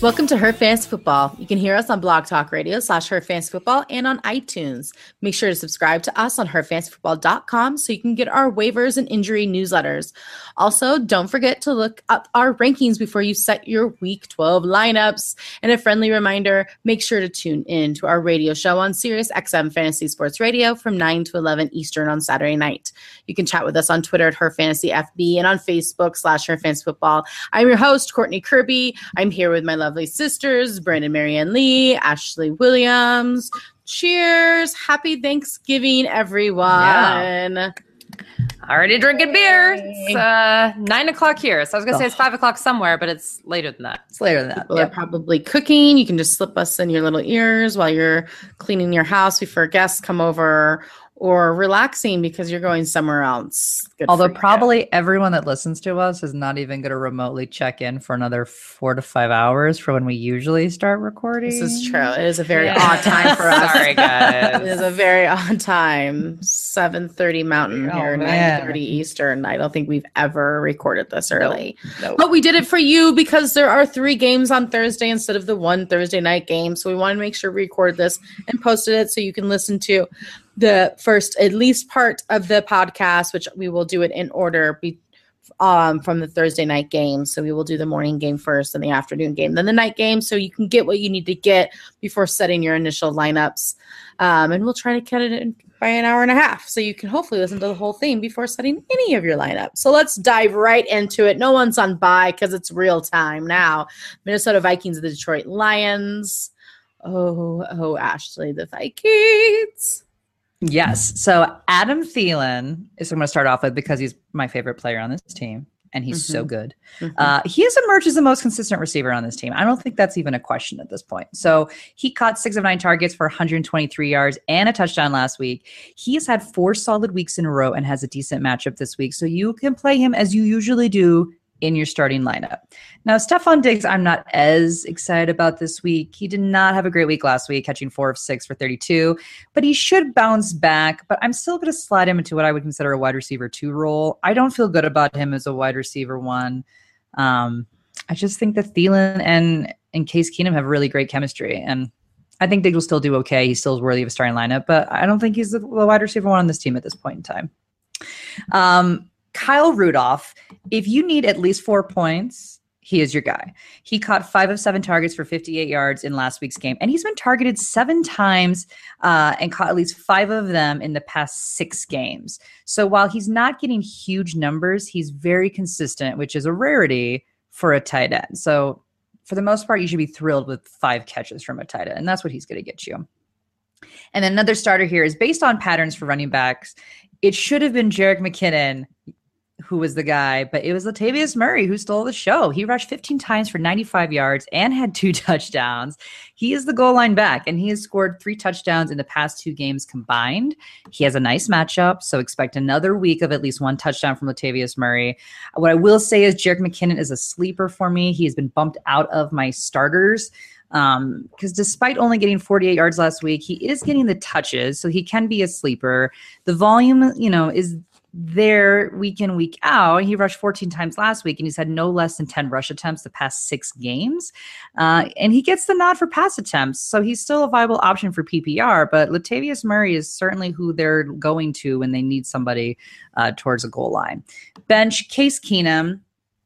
Welcome to Her Fantasy Football. You can hear us on Blog Talk Radio / Her Fantasy Football and on iTunes. Make sure to subscribe to us on herfantasyfootball.com so you can get our waivers and injury newsletters. Also, don't forget to look up our rankings before you set your Week 12 lineups. And a friendly reminder, make sure to tune in to our radio show on Sirius XM Fantasy Sports Radio from 9 to 11 Eastern on Saturday night. You can chat with us on Twitter at Her Fantasy FB and on Facebook / Her Fantasy Football. I'm your host, Courtney Kirby. I'm here with my lovely sisters, Brandon Marianne Lee, Ashley Williams. Cheers. Happy Thanksgiving, everyone. Yeah. Already drinking beer. It's 9 o'clock here. So I was going to say it's 5 o'clock somewhere, but it's later than that. It's later than that. People are probably cooking. You can just slip us in your little ears while you're cleaning your house before guests come over, or relaxing because you're going somewhere else. Although probably everyone that listens to us is not even going to remotely check in for another 4 to 5 hours for when we usually start recording. This is true. It is a very odd time for us. Sorry, guys. It is a very odd time. 7:30 Mountain here, 9:30 Eastern. I don't think we've ever recorded this early. Nope. But we did it for you because there are 3 games on Thursday instead of the one Thursday night game. So we wanted to make sure we recorded this and posted it so you can listen to the first, at least part of the podcast, which we will do it in order from the Thursday night game. So we will do the morning game first and the afternoon game, then the night game. So you can get what you need to get before setting your initial lineups. And we'll try to cut it in by an hour and a half. So you can hopefully listen to the whole thing before setting any of your lineups. So let's dive right into it. No one's on bye because it's real time now. Minnesota Vikings, the Detroit Lions. Oh, Ashley, the Vikings. Yes. So Adam Thielen is I'm going to start off with because he's my favorite player on this team, and he's so good. He has emerged as the most consistent receiver on this team. I don't think that's even a question at this point. So he caught 6 of 9 targets for 123 yards and a touchdown last week. He has had 4 solid weeks in a row and has a decent matchup this week. So you can play him as you usually do in your starting lineup. Now, Stephon Diggs, I'm not as excited about this week. He did not have a great week last week, catching 4 of 6 for 32, but he should bounce back. But I'm still going to slide him into what I would consider a wide receiver 2 role. I don't feel good about him as a wide receiver 1. I just think that Thielen and Case Keenum have really great chemistry, and I think Diggs will still do okay. He still is worthy of a starting lineup, but I don't think he's the wide receiver 1 on this team at this point in time. Kyle Rudolph, if you need at least 4 points, he is your guy. He caught 5 of 7 targets for 58 yards in last week's game, and he's been targeted 7 times and caught at least 5 of them in the past 6 games. So while he's not getting huge numbers, he's very consistent, which is a rarity for a tight end. So for the most part, you should be thrilled with 5 catches from a tight end, and that's what he's going to get you. And then another starter here is based on patterns for running backs. It should have been Jerick McKinnon who was the guy, but it was Latavius Murray who stole the show. He rushed 15 times for 95 yards and had 2 touchdowns. He is the goal line back, and he has scored 3 touchdowns in the past 2 games combined. He has a nice matchup, so expect another week of at least 1 touchdown from Latavius Murray. What I will say is Jerick McKinnon is a sleeper for me. He has been bumped out of my starters because despite only getting 48 yards last week, he is getting the touches, so he can be a sleeper. The volume, is there week in, week out. He rushed 14 times last week, and he's had no less than 10 rush attempts the past 6 games. And he gets the nod for pass attempts, so he's still a viable option for PPR, but Latavius Murray is certainly who they're going to when they need somebody towards a goal line. Bench, Case Keenum.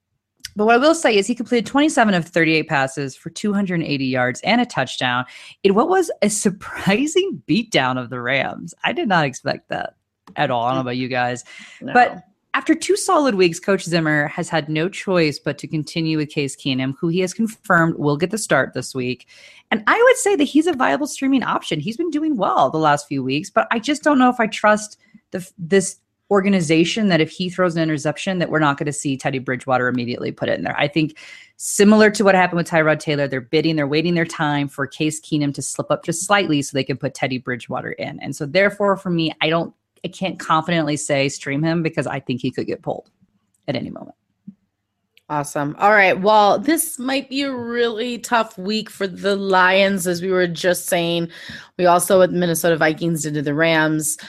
But what I will say is he completed 27 of 38 passes for 280 yards and a touchdown in what was a surprising beatdown of the Rams. I did not expect that at all. I don't know about you guys. No. But after 2 solid weeks, Coach Zimmer has had no choice but to continue with Case Keenum, who he has confirmed will get the start this week. And I would say that he's a viable streaming option. He's been doing well the last few weeks, but I just don't know if I trust this organization that if he throws an interception that we're not going to see Teddy Bridgewater immediately put it in there. I think similar to what happened with Tyrod Taylor, they're waiting their time for Case Keenum to slip up just slightly so they can put Teddy Bridgewater in. And so therefore for me, I can't confidently say stream him because I think he could get pulled at any moment. Awesome. All right. Well, this might be a really tough week for the Lions, as we were just saying. We also, with Minnesota Vikings, did the Rams.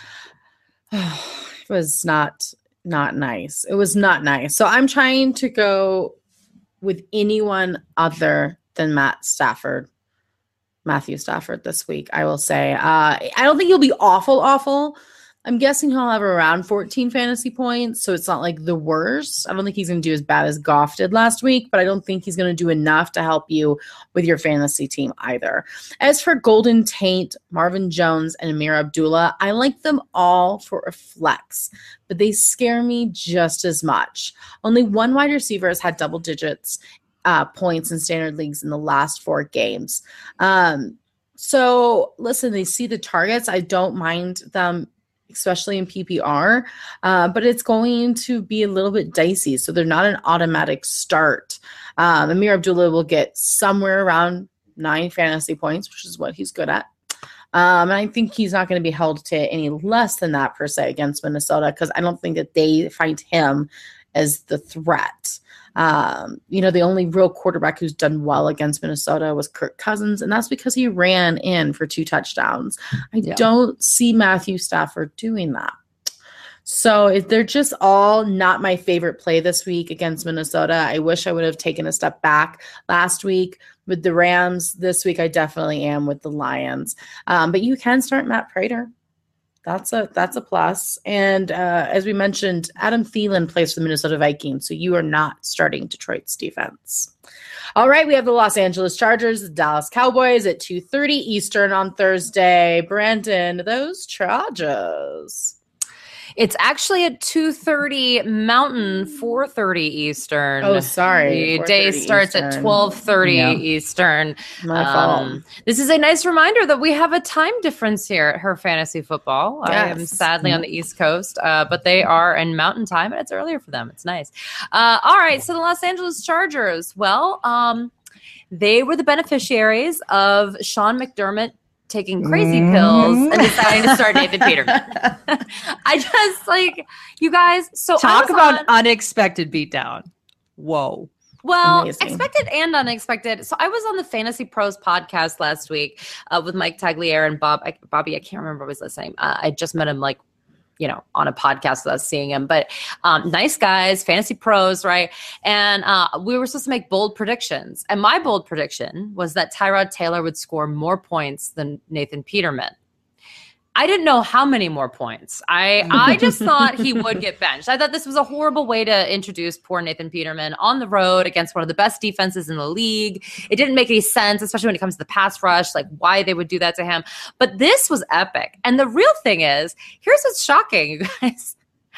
It was not nice. It was not nice. So I'm trying to go with anyone other than Matthew Stafford this week, I will say. I don't think he'll be awful. I'm guessing he'll have around 14 fantasy points, so it's not like the worst. I don't think he's going to do as bad as Goff did last week, but I don't think he's going to do enough to help you with your fantasy team either. As for Golden Tate, Marvin Jones, and Amir Abdullah, I like them all for a flex, but they scare me just as much. Only one wide receiver has had double digits points in standard leagues in the last 4 games. So listen, they see the targets. I don't mind them, especially in PPR, but it's going to be a little bit dicey. So they're not an automatic start. Amir Abdullah will get somewhere around 9 fantasy points, which is what he's good at. And I think he's not going to be held to any less than that per se against Minnesota, because I don't think that they find him as the threat. The only real quarterback who's done well against Minnesota was Kirk Cousins, and that's because he ran in for 2 touchdowns. I don't see Matthew Stafford doing that. So they're just all not my favorite play this week against Minnesota. I wish I would have taken a step back last week with the Rams. This week I definitely am with the Lions. But you can start Matt Prater. That's a plus. And as we mentioned, Adam Thielen plays for the Minnesota Vikings, so you are not starting Detroit's defense. All right, we have the Los Angeles Chargers, the Dallas Cowboys at 2:30 Eastern on Thursday. Brandon, those Chargers. It's actually at 2:30 Mountain, 4:30 Eastern. Oh, sorry. The day starts Eastern at 12:30 Eastern. My fault. This is a nice reminder that we have a time difference here at Her Fantasy Football. Yes. I am sadly on the East Coast, but they are in Mountain Time, and it's earlier for them. It's nice. All right, so the Los Angeles Chargers. Well, they were the beneficiaries of Sean McDermott taking crazy pills and deciding to start Nathan Peterman. I just you guys. So talk about unexpected beatdown. Whoa. Well, Amazing. Expected and unexpected. So I was on the Fantasy Pros podcast last week with Mike Tagliere and Bobby. I can't remember what was his name. I just met him on a podcast with us seeing him, but nice guys, Fantasy Pros, right? And we were supposed to make bold predictions. And my bold prediction was that Tyrod Taylor would score more points than Nathan Peterman. I didn't know how many more points. I just thought he would get benched. I thought this was a horrible way to introduce poor Nathan Peterman on the road against one of the best defenses in the league. It didn't make any sense, especially when it comes to the pass rush, like why they would do that to him. But this was epic. And the real thing is, here's what's shocking, you guys.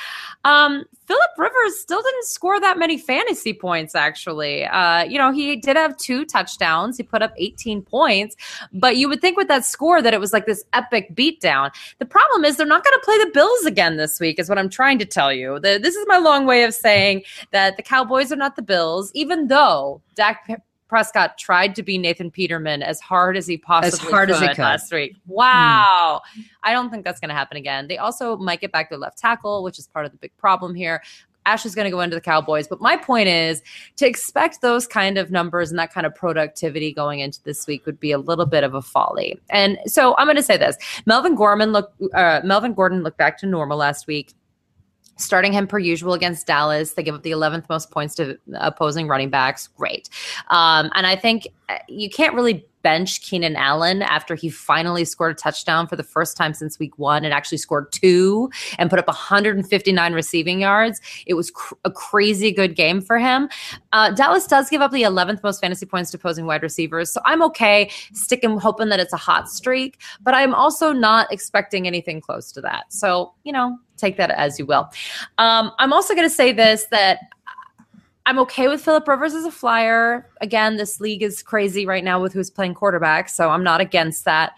Phillip Rivers still didn't score that many fantasy points, actually. He did have 2 touchdowns. He put up 18 points. But you would think with that score that it was like this epic beatdown. The problem is they're not going to play the Bills again this week, is what I'm trying to tell you. This is my long way of saying that the Cowboys are not the Bills, even though Dak Prescott tried to be Nathan Peterman as hard as he possibly could last week. Wow. I don't think that's going to happen again. They also might get back their left tackle, which is part of the big problem here. Ash is going to go into the Cowboys. But my point is to expect those kind of numbers and that kind of productivity going into this week would be a little bit of a folly. And so I'm going to say this. Melvin Gordon looked back to normal last week. Starting him per usual against Dallas. They give up the 11th most points to opposing running backs. Great. And I think you can't really bench Keenan Allen after he finally scored a touchdown for the first time since week 1 and actually scored 2 and put up 159 receiving yards. It was a crazy good game for him. Dallas does give up the 11th most fantasy points to opposing wide receivers. So I'm okay hoping that it's a hot streak, but I'm also not expecting anything close to that. So, take that as you will. I'm also going to say this, that I'm okay with Phillip Rivers as a flyer. Again, this league is crazy right now with who's playing quarterback, so I'm not against that.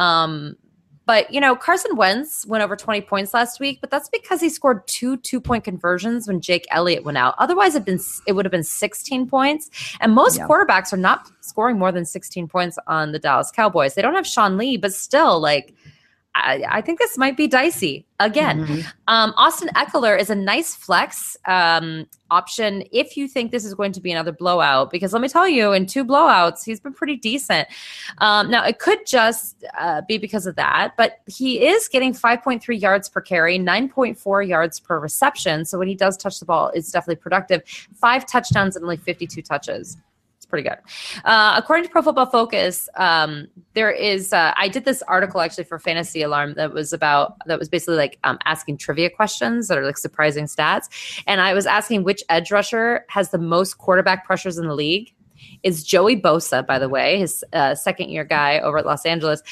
But, Carson Wentz went over 20 points last week, but that's because he scored 2 2-point conversions when Jake Elliott went out. Otherwise, it would have been 16 points. And most quarterbacks are not scoring more than 16 points on the Dallas Cowboys. They don't have Sean Lee, but still, I think this might be dicey again. Mm-hmm. Austin Eckler is a nice flex option if you think this is going to be another blowout, because let me tell you, in 2 blowouts, he's been pretty decent. Now, it could just be because of that, but he is getting 5.3 yards per carry, 9.4 yards per reception. So when he does touch the ball, it's definitely productive. 5 touchdowns and only 52 touches. pretty good. According to Pro Football Focus, there is. I did this article actually for Fantasy Alarm that was basically like asking trivia questions that are like surprising stats, and I was asking which edge rusher has the most quarterback pressures in the league. It's Joey Bosa, by the way, his second-year guy over at Los Angeles,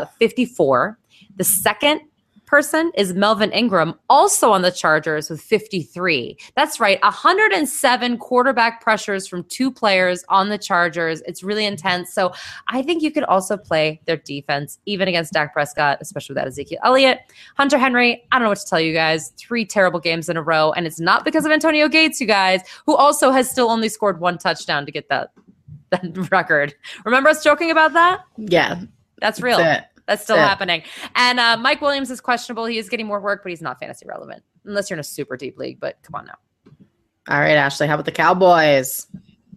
54. The second person is Melvin Ingram, also on the Chargers with 53. That's right, 107 quarterback pressures from two players on the Chargers. It's really intense. So I think you could also play their defense, even against Dak Prescott, especially with that Ezekiel Elliott. Hunter Henry, I don't know what to tell you guys. 3 terrible games in a row, and it's not because of Antonio Gates, you guys, who also has still only scored 1 touchdown to get that record. Remember us joking about that? Yeah. That's real. That's still happening. And Mike Williams is questionable. He is getting more work, but he's not fantasy relevant unless you're in a super deep league. But come on now. All right, Ashley, how about the Cowboys?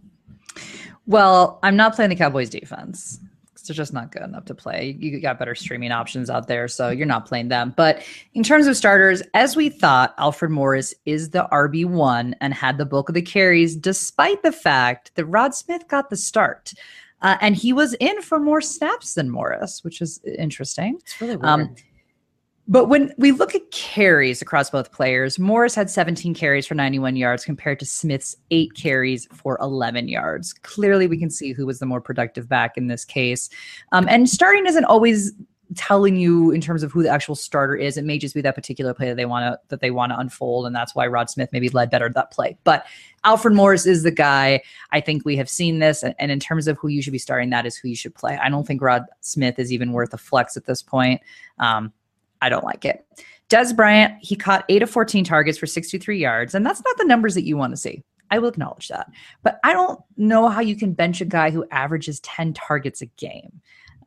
Well, I'm not playing the Cowboys defense. They're just not good enough to play. You got better streaming options out there, so you're not playing them. But in terms of starters, as we thought, Alfred Morris is the RB1 and had the bulk of the carries, despite the fact that Rod Smith got the start. And he was in for more snaps than Morris, which is interesting. It's really weird. But when we look at carries across both players, Morris had 17 carries for 91 yards compared to Smith's 8 carries for 11 yards. Clearly, we can see who was the more productive back in this case. And starting isn't always telling you in terms of who the actual starter is. It may just be that particular play that they want to unfold, and that's why Rod Smith maybe led better that play. But Alfred Morris is the guy. I think we have seen this, and in terms of who you should be starting, that is who you should play. I don't think Rod Smith is even worth a flex at this point. I don't like it. Dez Bryant, he caught 8 of 14 targets for 63 yards, and that's not the numbers that you want to see. I will acknowledge that. But I don't know how you can bench a guy who averages 10 targets a game.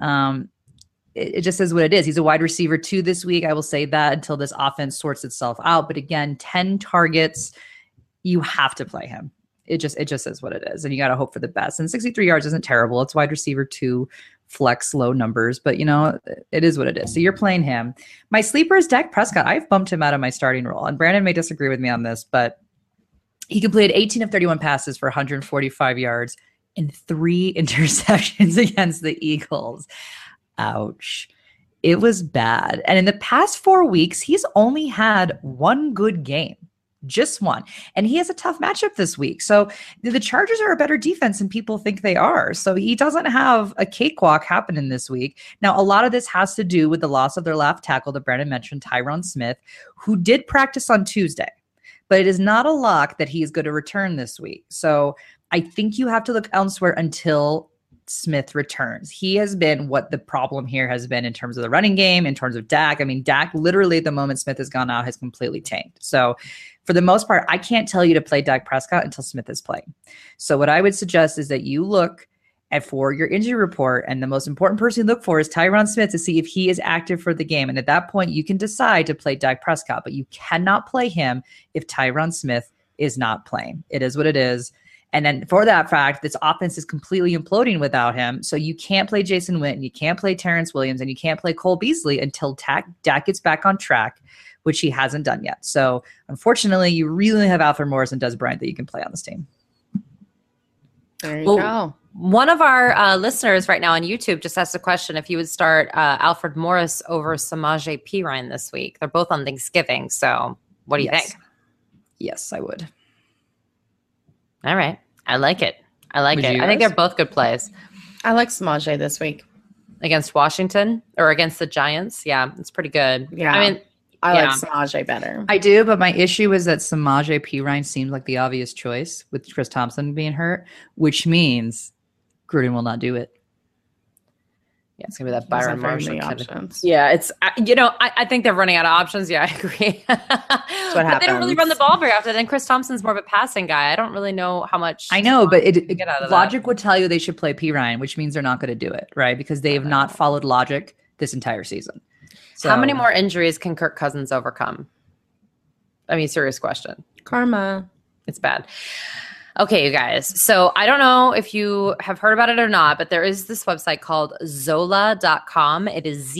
It just is what it is. He's a wide receiver 2 this week. I will say that until this offense sorts itself out. But again, 10 targets, you have to play him. It just is what it is. And you got to hope for the best. And 63 yards isn't terrible. It's wide receiver 2, flex, low numbers. But, it is what it is. So you're playing him. My sleeper is Dak Prescott. I've bumped him out of my starting role. And Brandon may disagree with me on this, but he completed 18 of 31 passes for 145 yards and 3 interceptions against the Eagles. Ouch. It was bad. And in the past 4 weeks, he's only had 1 good game. Just 1. And he has a tough matchup this week. So the Chargers are a better defense than people think they are. So he doesn't have a cakewalk happening this week. Now, a lot of this has to do with the loss of their left tackle that Brandon mentioned, Tyron Smith, who did practice on Tuesday. But it is not a lock that he is going to return this week. So I think you have to look elsewhere until Smith returns. He has been what the problem here has been in terms of the running game, in terms of Dak. I mean, Dak literally at the moment Smith has gone out has completely tanked. So for the most part, I can't tell you to play Dak Prescott until Smith is playing. So what I would suggest is that you look for your injury report, and the most important person you look for is Tyron Smith to see if he is active for the game. And at that point, you can decide to play Dak Prescott, but you cannot play him if Tyron Smith is not playing. It is what it is. And then for that fact, this offense is completely imploding without him. So you can't play Jason Witten, you can't play Terrence Williams, and you can't play Cole Beasley until Dak gets back on track, which he hasn't done yet. So unfortunately, you really have Alfred Morris and Dez Bryant that you can play on this team. There you go. One of our listeners right now on YouTube just asked a question if you would start Alfred Morris over Samaje Perine this week. They're both on Thanksgiving. So what do you think? Yes, I would. All right. I like it. I think they're both good plays. I like Samaje this week. Against Washington or against the Giants. Yeah, it's pretty good. Yeah. I mean, I like Samaje better. I do, but my issue is that Samaje Perine seemed like the obvious choice with Chris Thompson being hurt, which means Gruden will not do it. Yeah, it's gonna be that Byron Marshall options. Yeah, it's I think they're running out of options. Yeah, I agree. That's what happens. They don't really run the ball very often. And Chris Thompson's more of a passing guy. I don't really know how much. I know, but get out of logic would tell you they should play Perine, which means they're not going to do it, right? Because they have not followed logic this entire season. So, how many more injuries can Kirk Cousins overcome? I mean, serious question. Karma. It's bad. Okay, you guys. So I don't know if you have heard about it or not, but there is this website called Zola.com. It is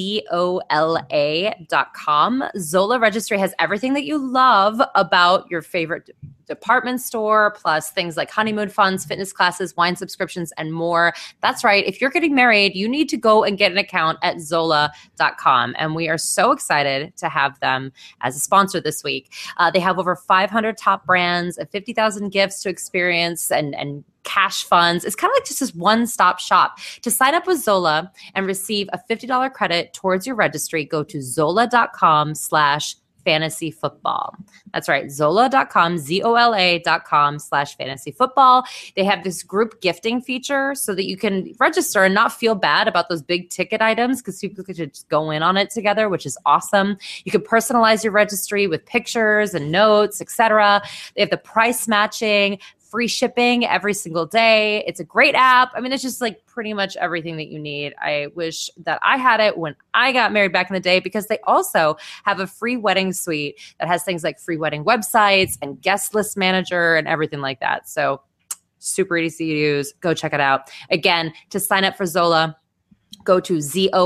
ZOLA.com. Zola Registry has everything that you love about your favorite department store, plus things like honeymoon funds, fitness classes, wine subscriptions, and more. That's right. If you're getting married, you need to go and get an account at Zola.com. And we are so excited to have them as a sponsor this week. They have over 500 top brands and 50,000 gifts to experience and cash funds. It's kind of like just this one-stop shop. To sign up with Zola and receive a $50 credit towards your registry, go to Zola.com/fantasy football. That's right. Zola.com, ZOLA.com/fantasy football. They have this group gifting feature so that you can register and not feel bad about those big ticket items because people could just go in on it together, which is awesome. You can personalize your registry with pictures and notes, etc. They have the price matching, free shipping every single day. It's a great app. I mean, it's just like pretty much everything that you need. I wish that I had it when I got married back in the day because they also have a free wedding suite that has things like free wedding websites and guest list manager and everything like that. So super easy to use. Go check it out. Again, to sign up for Zola, go to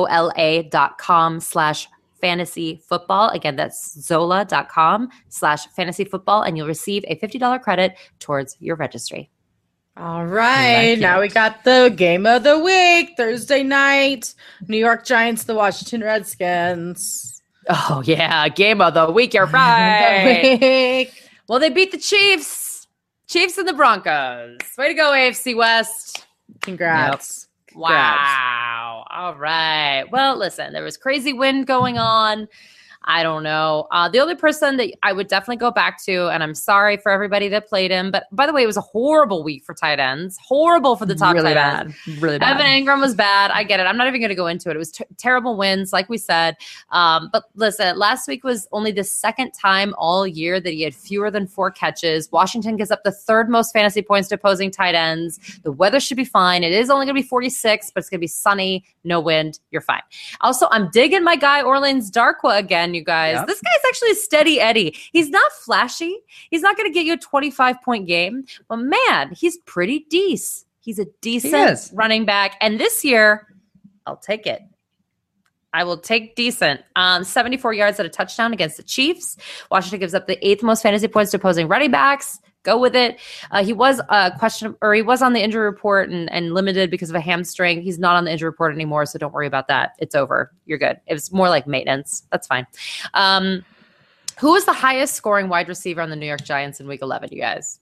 ZOLA.com/fantasy football. Again, that's Zola.com/fantasy football, and you'll receive a $50 credit towards your registry. All right. Now we got the game of the week, Thursday night, New York Giants, the Washington Redskins. Oh, yeah. Game of the week. You're right. Well, they beat the Chiefs. Chiefs and the Broncos. Way to go, AFC West. Congrats. Yep. Wow. All right. Well, listen, there was crazy wind going on. I don't know. The only person that I would definitely go back to, and I'm sorry for everybody that played him, but by the way, it was a horrible week for tight ends. Horrible for the top really tight ends. Really bad. Evan Ingram was bad. I get it. I'm not even going to go into it. It was terrible wins, like we said. But listen, last week was only the second time all year that he had fewer than 4 catches. Washington gives up the 3rd most fantasy points to opposing tight ends. The weather should be fine. It is only going to be 46, but it's going to be sunny, no wind. You're fine. Also, I'm digging my guy Orleans Darkwa again, you guys. Yep. This guy's actually a steady Eddie. He's not flashy. He's not going to get you a 25-point game, but man, he's pretty decent. He's a decent running back. And this year, I'll take it. I will take decent. 74 yards at a touchdown against the Chiefs. Washington gives up the 8th most fantasy points to opposing running backs. Go with it. He was he was on the injury report and limited because of a hamstring. He's not on the injury report anymore, so don't worry about that. It's over. You're good. It was more like maintenance. That's fine. Who was the highest scoring wide receiver on the New York Giants in Week 11, you guys?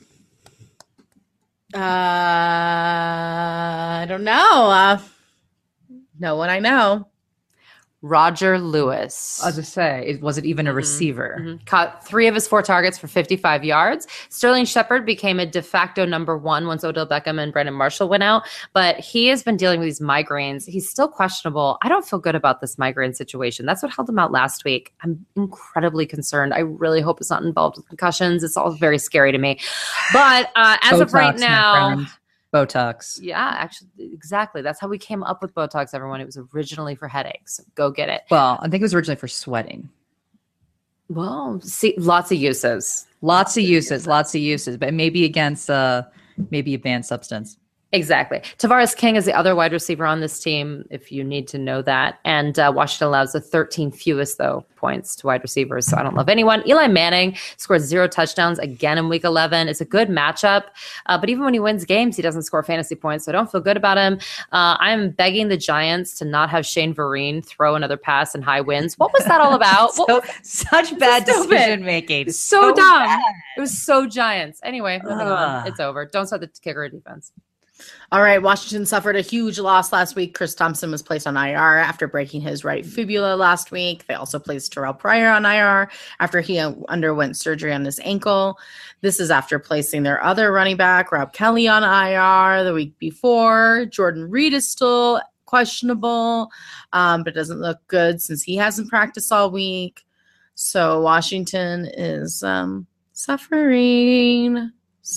I don't know. No one I know. Roger Lewis. I was going to say, was it even a receiver? Mm-hmm. Caught 3 of his 4 targets for 55 yards. Sterling Shepard became a de facto number 1 once Odell Beckham and Brandon Marshall went out, but he has been dealing with these migraines. He's still questionable. I don't feel good about this migraine situation. That's what held him out last week. I'm incredibly concerned. I really hope it's not involved with concussions. It's all very scary to me. But as of right now... Botox. Yeah, actually, exactly. That's how we came up with Botox, everyone. It was originally for headaches. So go get it. Well, I think it was originally for sweating. Well, see, lots of uses. Lots of uses, but maybe against maybe a banned substance. Exactly. Tavares King is the other wide receiver on this team, if you need to know that. And Washington allows the 13 fewest, though, points to wide receivers. So I don't love anyone. Eli Manning scored 0 touchdowns again in Week 11. It's a good matchup. But even when he wins games, he doesn't score fantasy points. So I don't feel good about him. I'm begging the Giants to not have Shane Vereen throw another pass in high winds. What was that all about? Such bad decision making. So dumb. Bad. It was so Giants. Anyway, moving on. It's over. Don't start the kicker or defense. All right, Washington suffered a huge loss last week. Chris Thompson was placed on IR after breaking his right fibula last week. They also placed Terrell Pryor on IR after he underwent surgery on his ankle. This is after placing their other running back, Rob Kelly, on IR the week before. Jordan Reed is still questionable, but doesn't look good since he hasn't practiced all week. So Washington is suffering.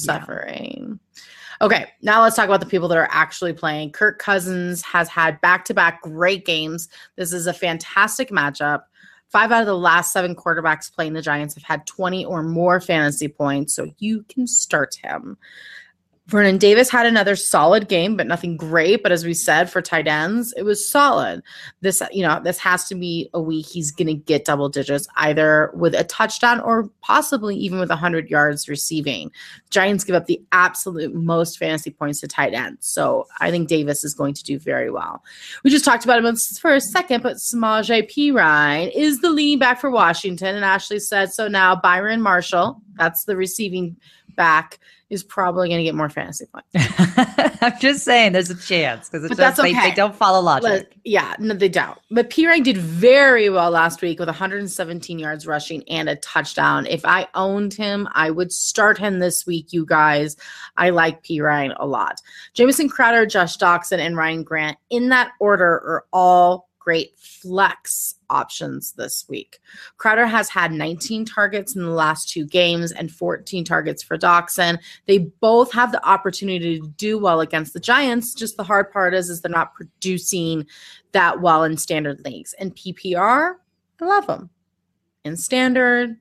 Okay, now let's talk about the people that are actually playing. Kirk Cousins has had back-to-back great games. This is a fantastic matchup. 5 out of the last 7 quarterbacks playing the Giants have had 20 or more fantasy points, so you can start him. Vernon Davis had another solid game, but nothing great. But as we said, for tight ends, it was solid. This has to be a week he's going to get double digits, either with a touchdown or possibly even with 100 yards receiving. Giants give up the absolute most fantasy points to tight ends. So I think Davis is going to do very well. We just talked about him for a second, but Samaje Perine is the leading back for Washington. And Ashley said, so now Byron Marshall, that's the receiving back, is probably going to get more fantasy points. I'm just saying there's a chance because they don't follow logic. No, they don't. But Perine did very well last week with 117 yards rushing and a touchdown. If I owned him, I would start him this week, you guys. I like Perine a lot. Jamison Crowder, Josh Doctson, and Ryan Grant in that order are all great flex options this week. Crowder has had 19 targets in the last 2 games and 14 targets for Doctson. They both have the opportunity to do well against the Giants. Just the hard part is they're not producing that well in standard leagues. And PPR, I love them. In standard,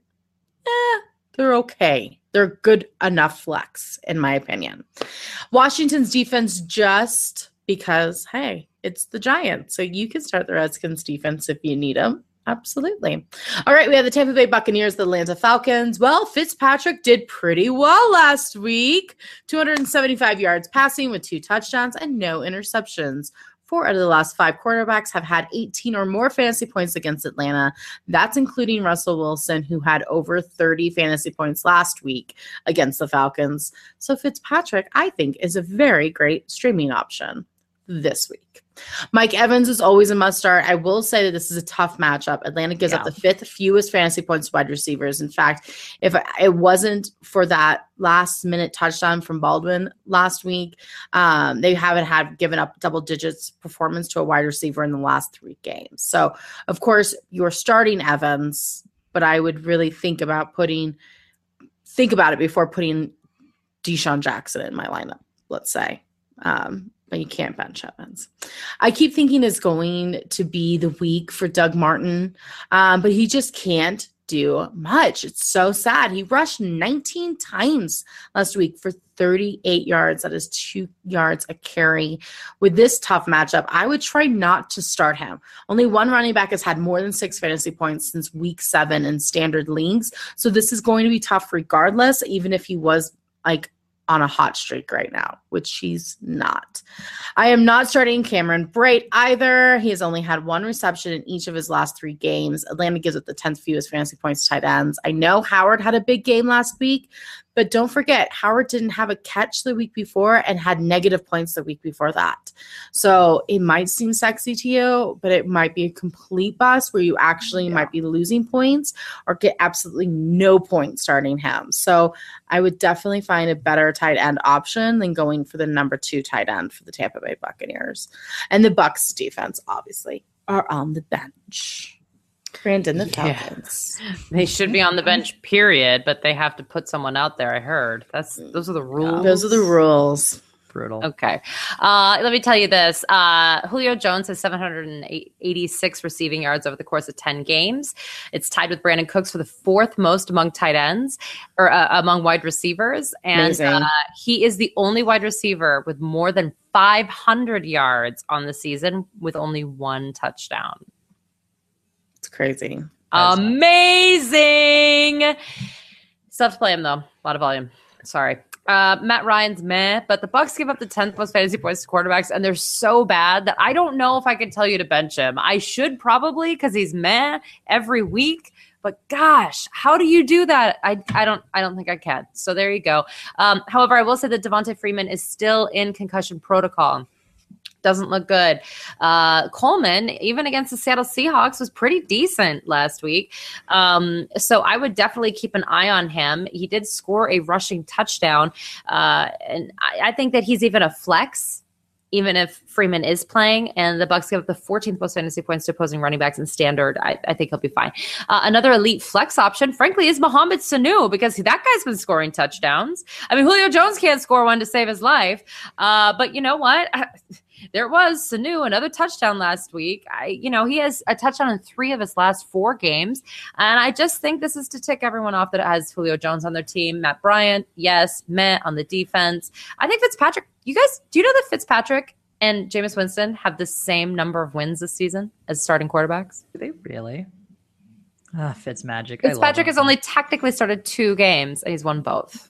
they're okay. They're good enough flex, in my opinion. Washington's defense, just because, hey, it's the Giants. So you can start the Redskins defense if you need them. Absolutely. All right, we have the Tampa Bay Buccaneers, the Atlanta Falcons. Well, Fitzpatrick did pretty well last week. 275 yards passing with 2 touchdowns and no interceptions. 4 out of the last 5 quarterbacks have had 18 or more fantasy points against Atlanta. That's including Russell Wilson, who had over 30 fantasy points last week against the Falcons. So Fitzpatrick, I think, is a very great streaming option this week. Mike Evans is always a must start. I will say that this is a tough matchup. Atlanta gives up the 5th fewest fantasy points to wide receivers. In fact, if it wasn't for that last minute touchdown from Baldwin last week, they haven't given up double digits performance to a wide receiver in the last 3 games. So of course you're starting Evans, but I would really think about it before putting Deshaun Jackson in my lineup, let's say. But you can't bench Evans. I keep thinking it's going to be the week for Doug Martin, but he just can't do much. It's so sad. He rushed 19 times last week for 38 yards. That is 2 yards a carry. With this tough matchup, I would try not to start him. Only one running back has had more than 6 fantasy points since week 7 in standard leagues. So this is going to be tough regardless, even if he was on a hot streak right now, which he's not. I am not starting Cameron Brate either. He has only had 1 reception in each of his last 3 games. Atlanta gives it the 10th fewest fantasy points to tight ends. I know Howard had a big game last week, but don't forget, Howard didn't have a catch the week before and had negative points the week before that. So it might seem sexy to you, but it might be a complete bust where you actually might be losing points or get absolutely no points starting him. So I would definitely find a better tight end option than going for the number 2 tight end for the Tampa Bay Buccaneers. And the Bucs defense, obviously, are on the bench. Brandon, the Falcons. They should be on the bench, period, but they have to put someone out there, I heard. Those are the rules. Those are the rules. Brutal. Okay. Let me tell you this. Julio Jones has 786 receiving yards over the course of 10 games. It's tied with Brandon Cooks for the 4th most among tight ends or among wide receivers. And he is the only wide receiver with more than 500 yards on the season with only 1 touchdown. It's crazy. Amazing. Still have to play him, though. A lot of volume. Sorry. Matt Ryan's meh, but the Bucs give up the 10th most fantasy points to quarterbacks, and they're so bad that I don't know if I can tell you to bench him. I should probably because he's meh every week. But gosh, how do you do that? I don't think I can. So there you go. However, I will say that Devonta Freeman is still in concussion protocol. Doesn't look good. Coleman, even against the Seattle Seahawks, was pretty decent last week. So I would definitely keep an eye on him. He did score a rushing touchdown. And I think that he's even a flex, even if Freeman is playing. And the Bucs give up the 14th most fantasy points to opposing running backs in standard. I think he'll be fine. Another elite flex option, frankly, is Mohamed Sanu because that guy's been scoring touchdowns. I mean, Julio Jones can't score one to save his life. But you know what? There was Sanu, another touchdown last week. He has a touchdown in 3 of his last 4 games. And I just think this is to tick everyone off that it has Julio Jones on their team. Matt Bryant, yes. Matt on the defense. I think Fitzpatrick, you guys, do you know that Fitzpatrick and Jameis Winston have the same number of wins this season as starting quarterbacks? Do they really? Fitzmagic. Fitzpatrick has only technically started 2 games, and he's won both.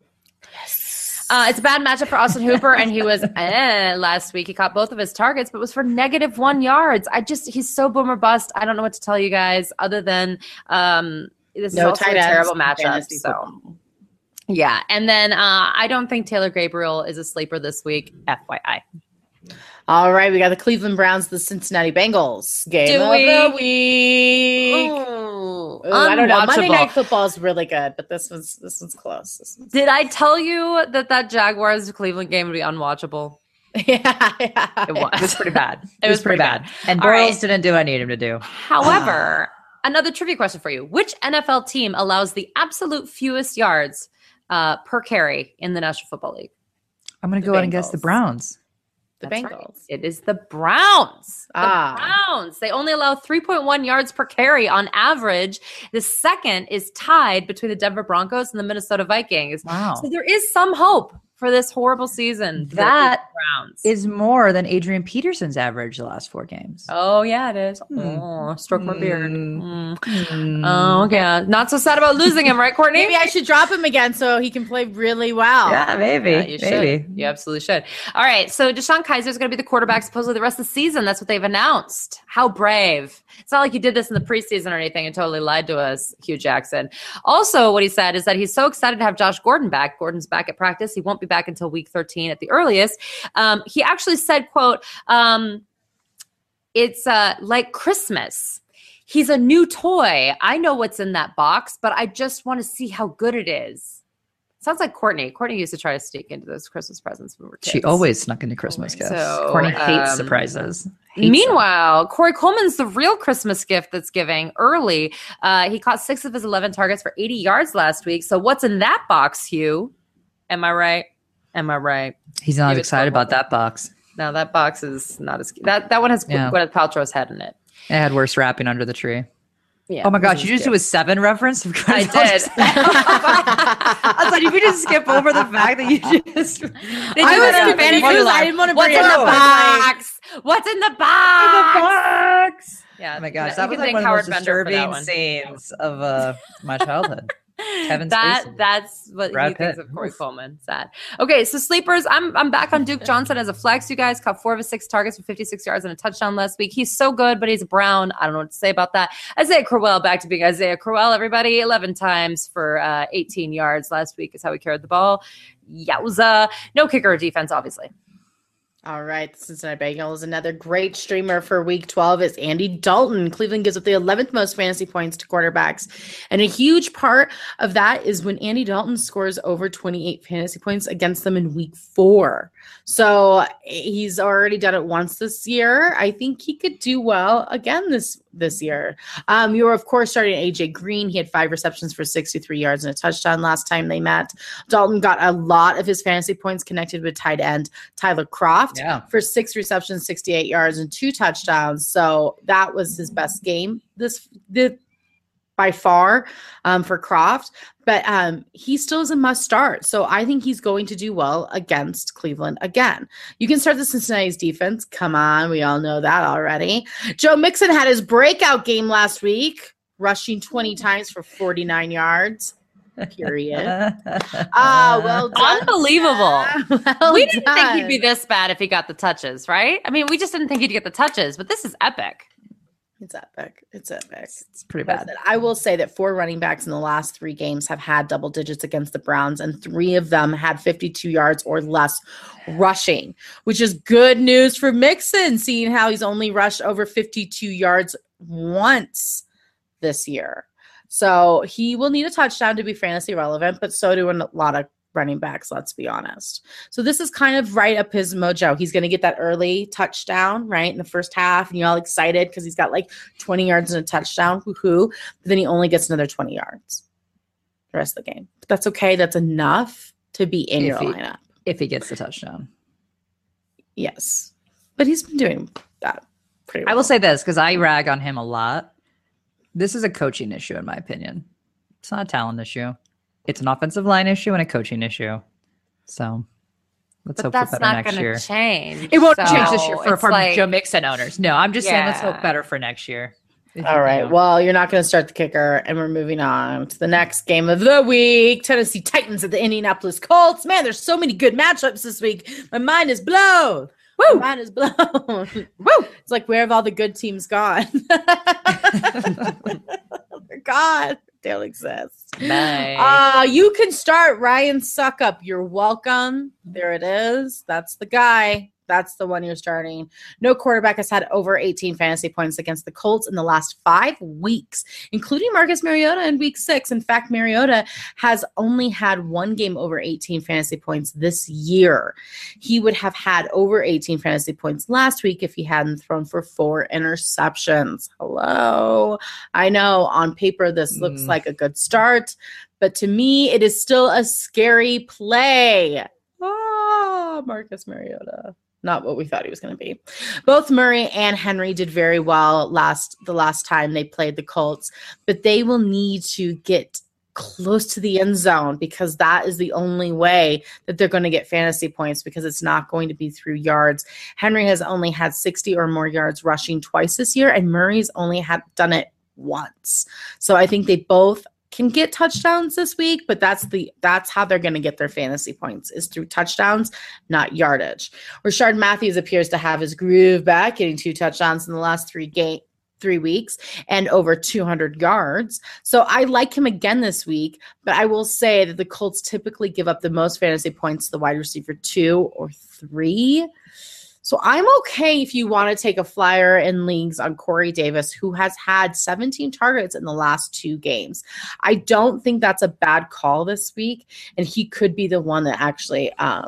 It's a bad matchup for Austin Hooper, and he was last week. He caught both of his targets, but it was for -1 yards. He's so boomer bust. I don't know what to tell you guys other than this is also a terrible matchup. So, yeah. And then I don't think Taylor Gabriel is a sleeper this week, FYI. All right, we got the Cleveland Browns, the Cincinnati Bengals game of the week. I don't know. Monday Night Football is really good, but this one's close. Did I tell you that Jaguars Cleveland game would be unwatchable? Yeah. It was pretty bad. It was pretty bad. And Bortles didn't do what I needed him to do. However, another trivia question for you. Which NFL team allows the absolute fewest yards per carry in the National Football League? I'm going to go ahead and guess the Browns. The Bengals. Right. It is the Browns. Browns. They only allow 3.1 yards per carry on average. The second is tied between the Denver Broncos and the Minnesota Vikings. Wow. So there is some hope for this horrible season. That is more than Adrian Peterson's average the last 4 games. Oh, yeah, it is. Oh, stroke my beard. Oh, yeah. Not so sad about losing him, right, Courtney? Maybe I should drop him again so he can play really well. Yeah, maybe. Yeah, you should. You absolutely should. All right, so DeShone Kizer is going to be the quarterback supposedly the rest of the season. That's what they've announced. How brave. It's not like you did this in the preseason or anything and totally lied to us, Hugh Jackson. Also, what he said is that he's so excited to have Josh Gordon back. Gordon's back at practice. He won't be back until week 13 at the earliest. He actually said, quote, it's like Christmas. He's a new toy. I know what's in that box, but I just want to see how good it is. Sounds like Courtney. Courtney used to try to sneak into those Christmas presents when we were kids. She always snuck into Christmas gifts. So, Courtney hates surprises. Meanwhile, Corey Coleman's the real Christmas gift that's giving early. He caught 6 of his 11 targets for 80 yards last week. So what's in that box, Hugh? Am I right? He's not excited about that box. No, that box is not as that one has Gwyneth Paltrow's head in it. It had worse wrapping under the tree. Yeah. Oh my gosh, you just do a 7 reference? I did. I was like, you could just skip over the fact that you just. I was confused. I didn't want to bring it up. What's in the box? Yeah. Oh my gosh, that was like one of the most disturbing scenes of my childhood. Kevin Spacey. That's what Brad he thinks Pitt. of Corey Coleman. Sad. Okay, so sleepers. I'm back on Duke Johnson as a flex. You guys caught 4 of his 6 targets for 56 yards and a touchdown last week. He's so good, but he's a Brown. I don't know what to say about that. Isaiah Crowell back to being Isaiah Crowell. Everybody, 11 times for 18 yards last week is how he carried the ball. Yowza. No kicker or defense, obviously. All right, the Cincinnati Bengals. Another great streamer for Week 12 is Andy Dalton. Cleveland gives up the 11th most fantasy points to quarterbacks. And a huge part of that is when Andy Dalton scores over 28 fantasy points against them in Week 4. So he's already done it once this year. I think he could do well again this year. You were, of course, starting AJ Green. He had 5 receptions for 63 yards and a touchdown last time they met. Dalton got a lot of his fantasy points connected with tight end Tyler Kroft for 6 receptions, 68 yards, and 2 touchdowns. So that was his best game this by far for Kroft. But he still is a must start. So I think he's going to do well against Cleveland again. You can start the Cincinnati's defense. Come on. We all know that already. Joe Mixon had his breakout game last week, rushing 20 times for 49 yards. Period. Well done. Unbelievable. Well we didn't done. think he'd be this bad if he got the touches, right? I mean, we just didn't think he'd get the touches, but this is epic. It's epic. It's epic. It's pretty bad. I will say that 4 running backs in the last 3 games have had double digits against the Browns, and 3 of them had 52 yards or less rushing, which is good news for Mixon, seeing how he's only rushed over 52 yards once this year. So he will need a touchdown to be fantasy relevant, but so do a lot of running backs, let's be honest. So this is kind of right up his mojo. He's going to get that early touchdown, right, in the first half, and you're all excited because he's got like 20 yards and a touchdown, woohoo. But then he only gets another 20 yards the rest of the game. But that's okay. That's enough to be in your lineup. If he gets the touchdown. Yes. but he's been doing that pretty well. I will say this because I rag on him a lot. This is a coaching issue, in my opinion. It's not a talent issue. It's an offensive line issue and a coaching issue. So let's hope for better next year. Change. It won't change this year for like, Joe Mixon owners. No, I'm just saying let's hope better for next year. All right. Well, you're not going to start the kicker, and we're moving on to the next game of the week. Tennessee Titans at the Indianapolis Colts. Man, there's so many good matchups this week. My mind is blown. Woo! My mind is blown. Woo! It's like, where have all the good teams gone? They're gone. They don't exist. Nice. You can start Ryan Suckup. You're welcome. There it is. That's the guy. That's the one you're starting. No quarterback has had over 18 fantasy points against the Colts in the last 5 weeks, including Marcus Mariota in week 6. In fact, Mariota has only had 1 game over 18 fantasy points this year. He would have had over 18 fantasy points last week if he hadn't thrown for 4 interceptions. Hello. I know on paper this looks like a good start, but to me, it is still a scary play. Marcus Mariota. Not what we thought he was going to be. Both Murray and Henry did very well the last time they played the Colts, but they will need to get close to the end zone because that is the only way that they're going to get fantasy points because it's not going to be through yards. Henry has only had 60 or more yards rushing twice this year, and Murray's only done it once. So I think they both can get touchdowns this week, but that's how they're going to get their fantasy points is through touchdowns, not yardage. Rashard Matthews appears to have his groove back, getting 2 touchdowns in the last 3 weeks and over 200 yards. So I like him again this week, but I will say that the Colts typically give up the most fantasy points to the wide receiver 2 or 3. So I'm okay if you want to take a flyer in leagues on Corey Davis, who has had 17 targets in the last 2 games. I don't think that's a bad call this week, and he could be the one that actually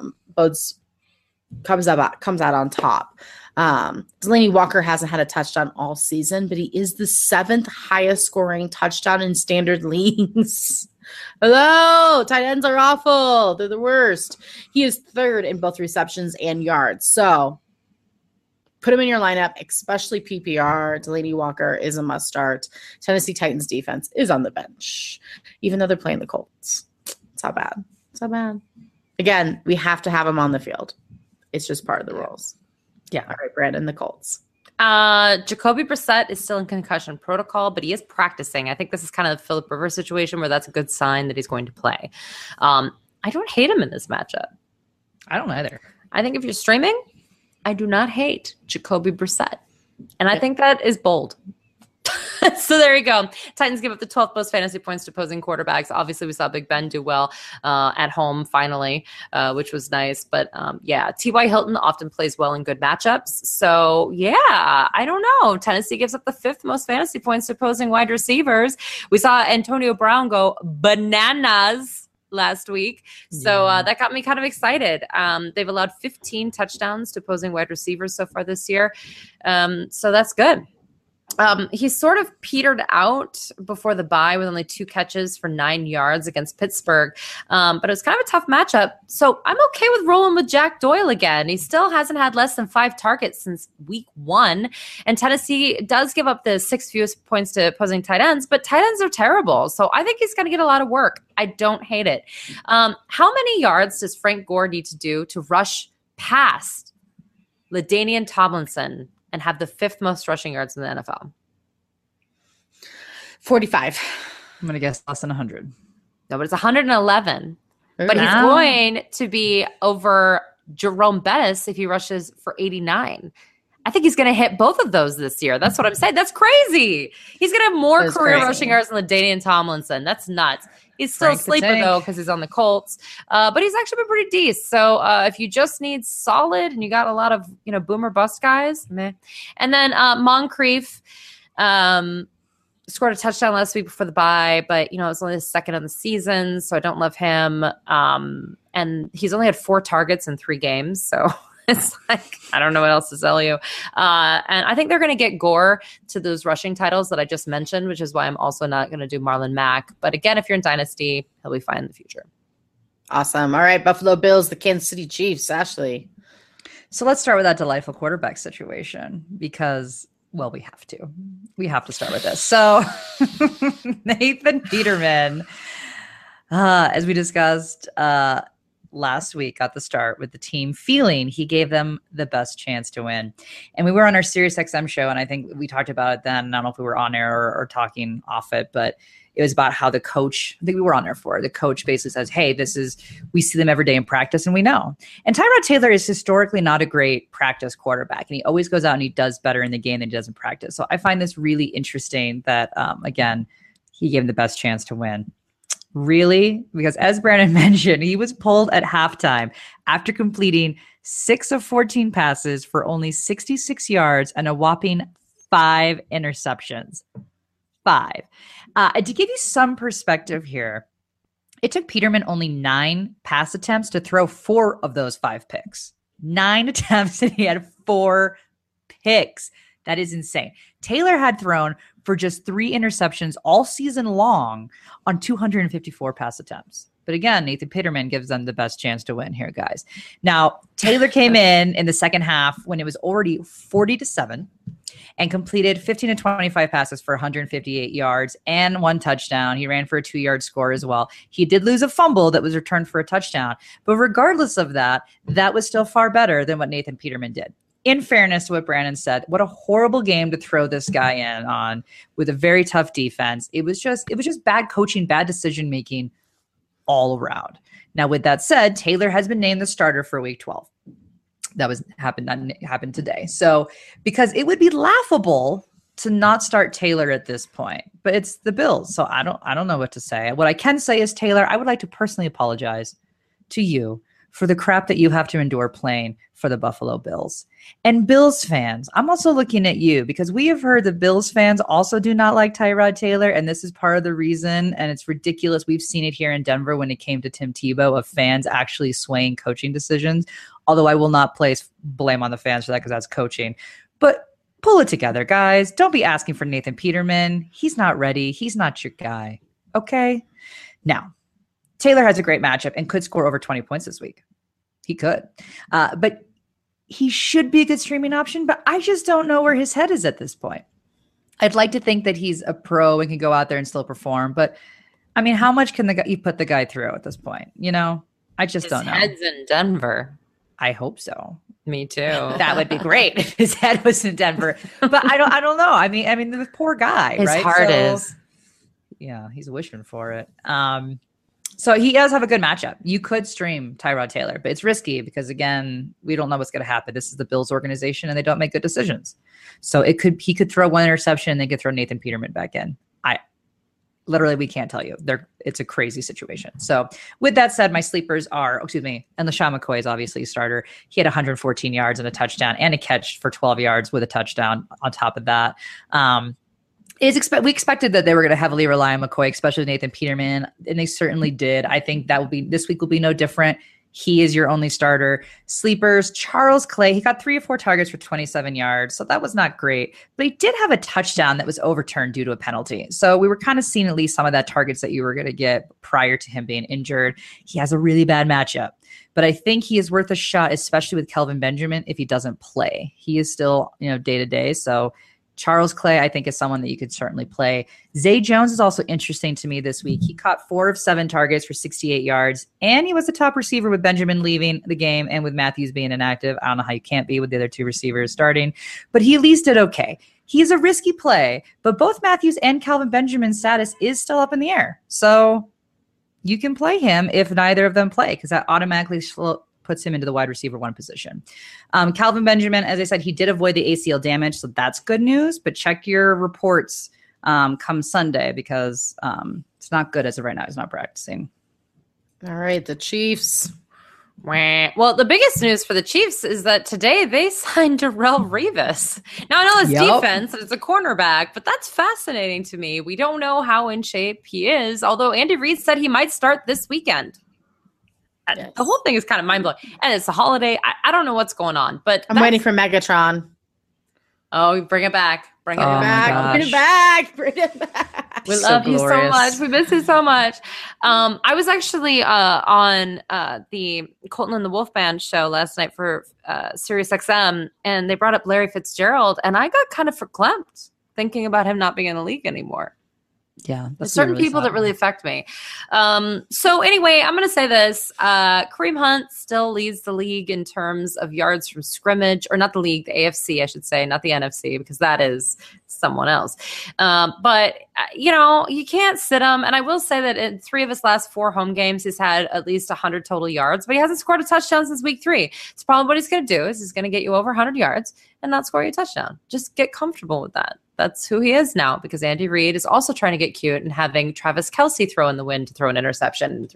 comes out on top. Delanie Walker hasn't had a touchdown all season, but he is the 7th highest scoring touchdown in standard leagues. Hello, tight ends are awful. They're the worst. He is 3rd in both receptions and yards. So put him in your lineup, especially PPR. Delanie Walker is a must start. Tennessee Titans defense is on the bench, even though they're playing the Colts. It's not bad. It's not bad. Again, we have to have him on the field. It's just part of the rules. Yeah. All right, Brandon, the Colts. Jacoby Brissett is still in concussion protocol, but he is practicing. I think this is kind of the Phillip Rivers situation where that's a good sign that he's going to play. I don't hate him in this matchup. I don't either. I think if you're streaming, I do not hate Jacoby Brissett. And I think that is bold. So there you go. Titans give up the 12th most fantasy points to opposing quarterbacks. Obviously, we saw Big Ben do well at home finally, which was nice. But yeah, T.Y. Hilton often plays well in good matchups. So yeah, I don't know. Tennessee gives up the 5th most fantasy points to opposing wide receivers. We saw Antonio Brown go bananas last week. So that got me kind of excited. They've allowed 15 touchdowns to opposing wide receivers so far this year. So that's good. He sort of petered out before the bye with only 2 catches for 9 yards against Pittsburgh. But it was kind of a tough matchup. So I'm okay with rolling with Jack Doyle again. He still hasn't had less than 5 targets since week 1. And Tennessee does give up the 6th fewest points to opposing tight ends, but tight ends are terrible. So I think he's going to get a lot of work. I don't hate it. How many yards does Frank Gore need to do to rush past LaDainian Tomlinson and have the 5th most rushing yards in the NFL? 45. I'm going to guess less than 100. No, but it's 111. But he's going to be over Jerome Bettis if he rushes for 89. I think he's going to hit both of those this year. That's what I'm saying. That's crazy. He's going to have more career rushing yards than LaDainian Tomlinson. That's nuts. He's still a sleeper, though, because he's on the Colts. But he's actually been pretty decent. So if you just need solid and you got a lot of, boomer bust guys, meh. And then Moncrief scored a touchdown last week before the bye, but, it was only his 2nd of the season, so I don't love him. And he's only had 4 targets in 3 games, so it's like, I don't know what else to tell you. And I think they're going to get Gore to those rushing titles that I just mentioned, which is why I'm also not going to do Marlon Mack. But again, if you're in Dynasty, he'll be fine in the future. Awesome. All right, Buffalo Bills, the Kansas City Chiefs. Ashley. So let's start with that delightful quarterback situation because, well, we have to. We have to start with this. So Nathan Peterman, as we discussed last week, got the start with the team feeling he gave them the best chance to win. And we were on our SiriusXM show, and I think we talked about it then. I don't know if we were on air or talking off it, but it was about how the coach, I think we were on there for it. The coach basically says, hey, we see them every day in practice and we know. And Tyrod Taylor is historically not a great practice quarterback. And he always goes out and he does better in the game than he does in practice. So I find this really interesting that, again, he gave him the best chance to win. Really? Because as Brandon mentioned, he was pulled at halftime after completing 6 of 14 passes for only 66 yards and a whopping 5 interceptions. 5. To give you some perspective here, it took Peterman only 9 pass attempts to throw 4 of those 5 picks. 9 attempts and he had 4 picks. That is insane. Taylor had thrown for just 3 interceptions all season long on 254 pass attempts. But again, Nathan Peterman gives them the best chance to win here, guys. Now, Taylor came in the second half when it was already 40-7 and completed 15 of 25 passes for 158 yards and 1 touchdown. He ran for a 2-yard score as well. He did lose a fumble that was returned for a touchdown. But regardless of that, that was still far better than what Nathan Peterman did. In fairness to what Brandon said, what a horrible game to throw this guy in on with a very tough defense. It was just bad coaching, bad decision making all around. Now, with that said, Taylor has been named the starter for Week 12. That happened today. So, because it would be laughable to not start Taylor at this point, but it's the Bills. So I don't know what to say. What I can say is, Taylor, I would like to personally apologize to you for the crap that you have to endure playing for the Buffalo Bills. And Bills fans, I'm also looking at you because we have heard that Bills fans also do not like Tyrod Taylor, and this is part of the reason, and it's ridiculous. We've seen it here in Denver when it came to Tim Tebow, of fans actually swaying coaching decisions, although I will not place blame on the fans for that because that's coaching. But pull it together, guys. Don't be asking for Nathan Peterman. He's not ready. He's not your guy. Okay? Now, Taylor has a great matchup and could score over 20 points this week. He could. But he should be a good streaming option, but I just don't know where his head is at this point. I'd like to think that he's a pro and can go out there and still perform, but I mean, how much can you put the guy through at this point? You know, I just don't know. His head's in Denver. I hope so. Me too. That would be great if his head was in Denver. But I don't know. I mean, the poor guy, his right? heart is. Yeah, he's wishing for it. So he does have a good matchup. You could stream Tyrod Taylor, but it's risky because, again, we don't know what's going to happen. This is the Bills organization, and they don't make good decisions. So he could throw 1 interception, and they could throw Nathan Peterman back in. We can't tell you. It's a crazy situation. So with that said, my sleepers are, and LaShawn McCoy is obviously a starter. He had 114 yards and a touchdown and a catch for 12 yards with a touchdown on top of that. We expected that they were going to heavily rely on McCoy, especially Nathan Peterman, and they certainly did. I think this week will be no different. He is your only starter. Sleepers, Charles Clay, he got 3 or 4 targets for 27 yards, so that was not great. But he did have a touchdown that was overturned due to a penalty. So we were kind of seeing at least some of that targets that you were going to get prior to him being injured. He has a really bad matchup. But I think he is worth a shot, especially with Kelvin Benjamin, if he doesn't play. He is still, day-to-day, so Charles Clay, I think, is someone that you could certainly play. Zay Jones is also interesting to me this week. He caught 4 of 7 targets for 68 yards, and he was the top receiver with Benjamin leaving the game and with Matthews being inactive. I don't know how you can't be with the other 2 receivers starting, but he at least did okay. He's a risky play, but both Matthews and Calvin Benjamin's status is still up in the air. So you can play him if neither of them play, because that automatically puts him into the wide receiver 1 position. Calvin Benjamin, as I said, he did avoid the ACL damage, so that's good news, but check your reports come Sunday because it's not good as of right now. He's not practicing. All right, the Chiefs. Well, the biggest news for the Chiefs is that today they signed Darrelle Revis. Now, I know it's defense and it's a cornerback, but that's fascinating to me. We don't know how in shape he is, although Andy Reid said he might start this weekend. Yes. The whole thing is kind of mind-blowing. And it's a holiday. I don't know what's going on, but I'm waiting for Megatron. Oh, bring it back. Bring it Oh my back. gosh. Bring it back. Bring it back. We So love you so glorious. much. We miss you so much. I was actually on the Colton and the Wolf Band show last night for Sirius XM, and they brought up Larry Fitzgerald, and I got kind of verklempt thinking about him not being in the league anymore. Yeah. There's certain people that really affect me. So anyway, I'm going to say this. Kareem Hunt still leads the league in terms of yards from scrimmage, or not the league, the AFC, I should say, not the NFC, because that is someone else. But, you can't sit him. And I will say that in 3 of his last 4 home games, he's had at least 100 total yards, but he hasn't scored a touchdown since week 3. It's probably what he's going to do is he's going to get you over 100 yards and not score you a touchdown. Just get comfortable with that. That's who he is now, because Andy Reid is also trying to get cute and having Travis Kelce throw in the wind to throw an interception.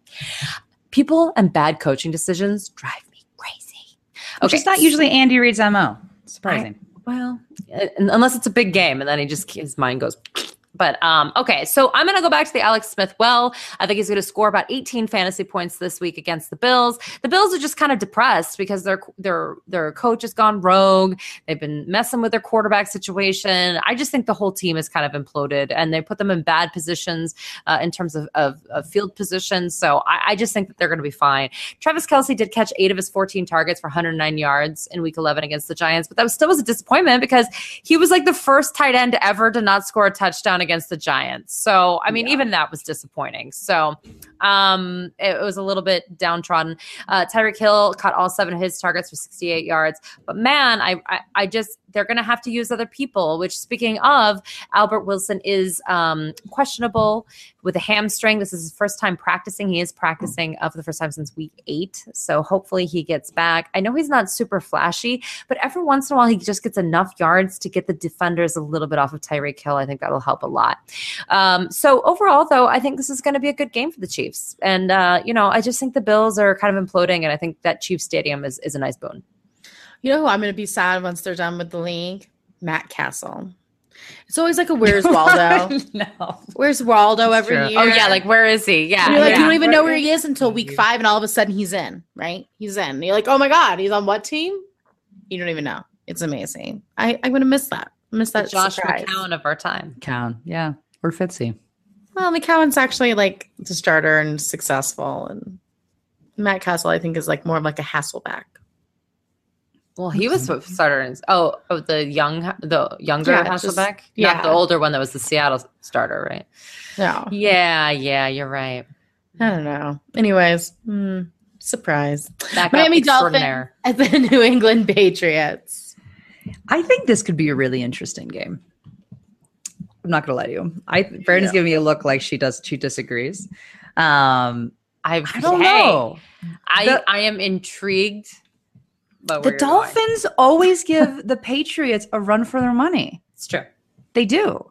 People and bad coaching decisions drive me crazy. Which is not usually Andy Reid's MO. Surprising. Unless it's a big game, and then his mind goes. But okay, so I'm going to go back to the Alex Smith well. I think he's going to score about 18 fantasy points this week against the Bills. The Bills are just kind of depressed because their coach has gone rogue. They've been messing with their quarterback situation. I just think the whole team is kind of imploded, and they put them in bad positions in terms of field positions. So I just think that they're going to be fine. Travis Kelce did catch 8 of his 14 targets for 109 yards in Week 11 against the Giants, but that still was a disappointment because he was like the first tight end ever to not score a touchdown against the Giants. So, I mean, even that was disappointing. So, it was a little bit downtrodden. Tyreek Hill caught all 7 of his targets for 68 yards. But man, I just, they're going to have to use other people, which, speaking of, Albert Wilson is questionable with a hamstring. This is his first time practicing. He is practicing for the first time since week 8. So hopefully he gets back. I know he's not super flashy, but every once in a while he just gets enough yards to get the defenders a little bit off of Tyreek Hill. I think that'll help a lot. So overall, though, I think this is going to be a good game for the Chiefs. And, I just think the Bills are kind of imploding, and I think that Chiefs Stadium is a nice boon. You know who I'm going to be sad once they're done with the league? Matt Castle. It's always like a where's Waldo? No. Where's Waldo every true. year? Oh, yeah, like, where is he? Yeah. And you're like, yeah. you don't even know where he is until week 5, and all of a sudden he's in, right? He's in. And you're like, oh my God, he's on what team? You don't even know. It's amazing. I'm going to miss that. Miss that Josh surprise. McCown of our time. Cowan. Yeah. Or Fitzy. Well, McCown's actually like the starter and successful, and Matt Castle, I think, is like more of like a Hasselback. Well, he was starter in the younger Hasselbeck, not the older one that was the Seattle starter, right? No. Yeah, you're right. I don't know. Anyways, surprise. Backup Miami extraordinaire. Dolphins at the New England Patriots. I think this could be a really interesting game. I'm not going to lie to you. Brandon's giving me a look like she disagrees. I don't know. I am intrigued. But the Dolphins always give the Patriots a run for their money. It's true. They do.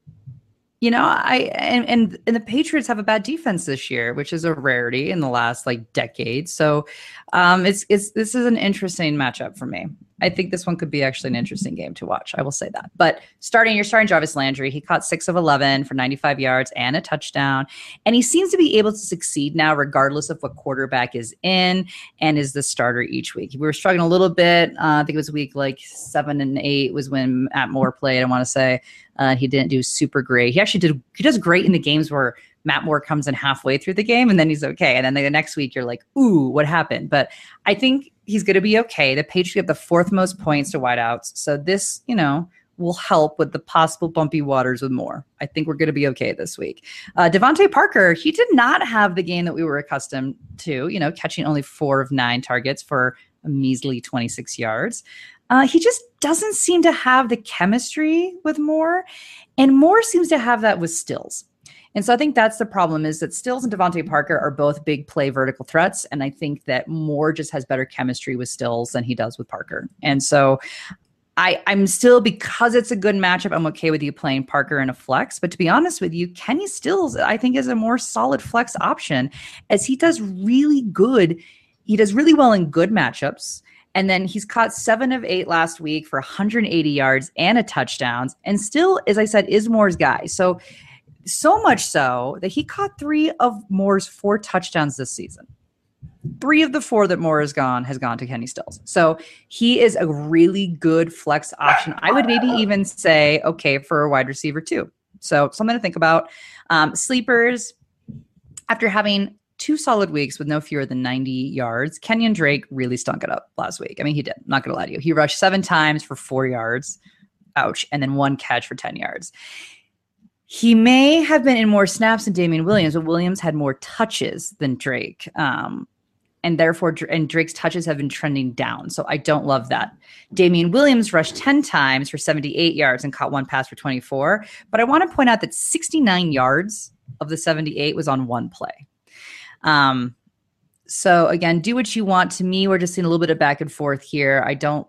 And the Patriots have a bad defense this year, which is a rarity in the last decade. So this is an interesting matchup for me. I think this one could be actually an interesting game to watch. I will say that. But you're starting Jarvis Landry. He caught 6 of 11 for 95 yards and a touchdown. And he seems to be able to succeed now, regardless of what quarterback is in, and is the starter each week. We were struggling a little bit. I think it was week 7 and 8 was when Matt Moore played, I want to say. He didn't do super great. He does great in the games where Matt Moore comes in halfway through the game and then he's okay. And then the next week you're like, ooh, what happened? But I think he's going to be okay. The Patriots have the 4th most points to wideouts. So this, will help with the possible bumpy waters with Moore. I think we're going to be okay this week. Devontae Parker, he did not have the game that we were accustomed to, catching only 4 of 9 targets for a measly 26 yards. He just doesn't seem to have the chemistry with Moore, and Moore seems to have that with Stills. And so I think that's the problem, is that Stills and Devontae Parker are both big play vertical threats. And I think that Moore just has better chemistry with Stills than he does with Parker. And so I'm still, because it's a good matchup, I'm okay with you playing Parker in a flex. But to be honest with you, Kenny Stills, I think, is a more solid flex option, as he does really good. He does really well in good matchups. And then he's caught 7 of 8 last week for 180 yards and a touchdown. And still, as I said, is Moore's guy. So much so that he caught 3 of Moore's 4 touchdowns this season. 3 of the 4 that Moore has gone to Kenny Stills. So he is a really good flex option. I would maybe even say, okay, for a wide receiver too. So something to think about. Sleepers, after having 2 solid weeks with no fewer than 90 yards, Kenyon Drake really stunk it up last week. I mean, he did. I'm not going to lie to you. He rushed 7 times for 4 yards. Ouch. And then 1 catch for 10 yards. He may have been in more snaps than Damian Williams, but Williams had more touches than Drake. And therefore, Drake's touches have been trending down. So I don't love that. Damian Williams rushed 10 times for 78 yards and caught 1 pass for 24. But I want to point out that 69 yards of the 78 was on 1 play. So again, do what you want. To me, we're just seeing a little bit of back and forth here.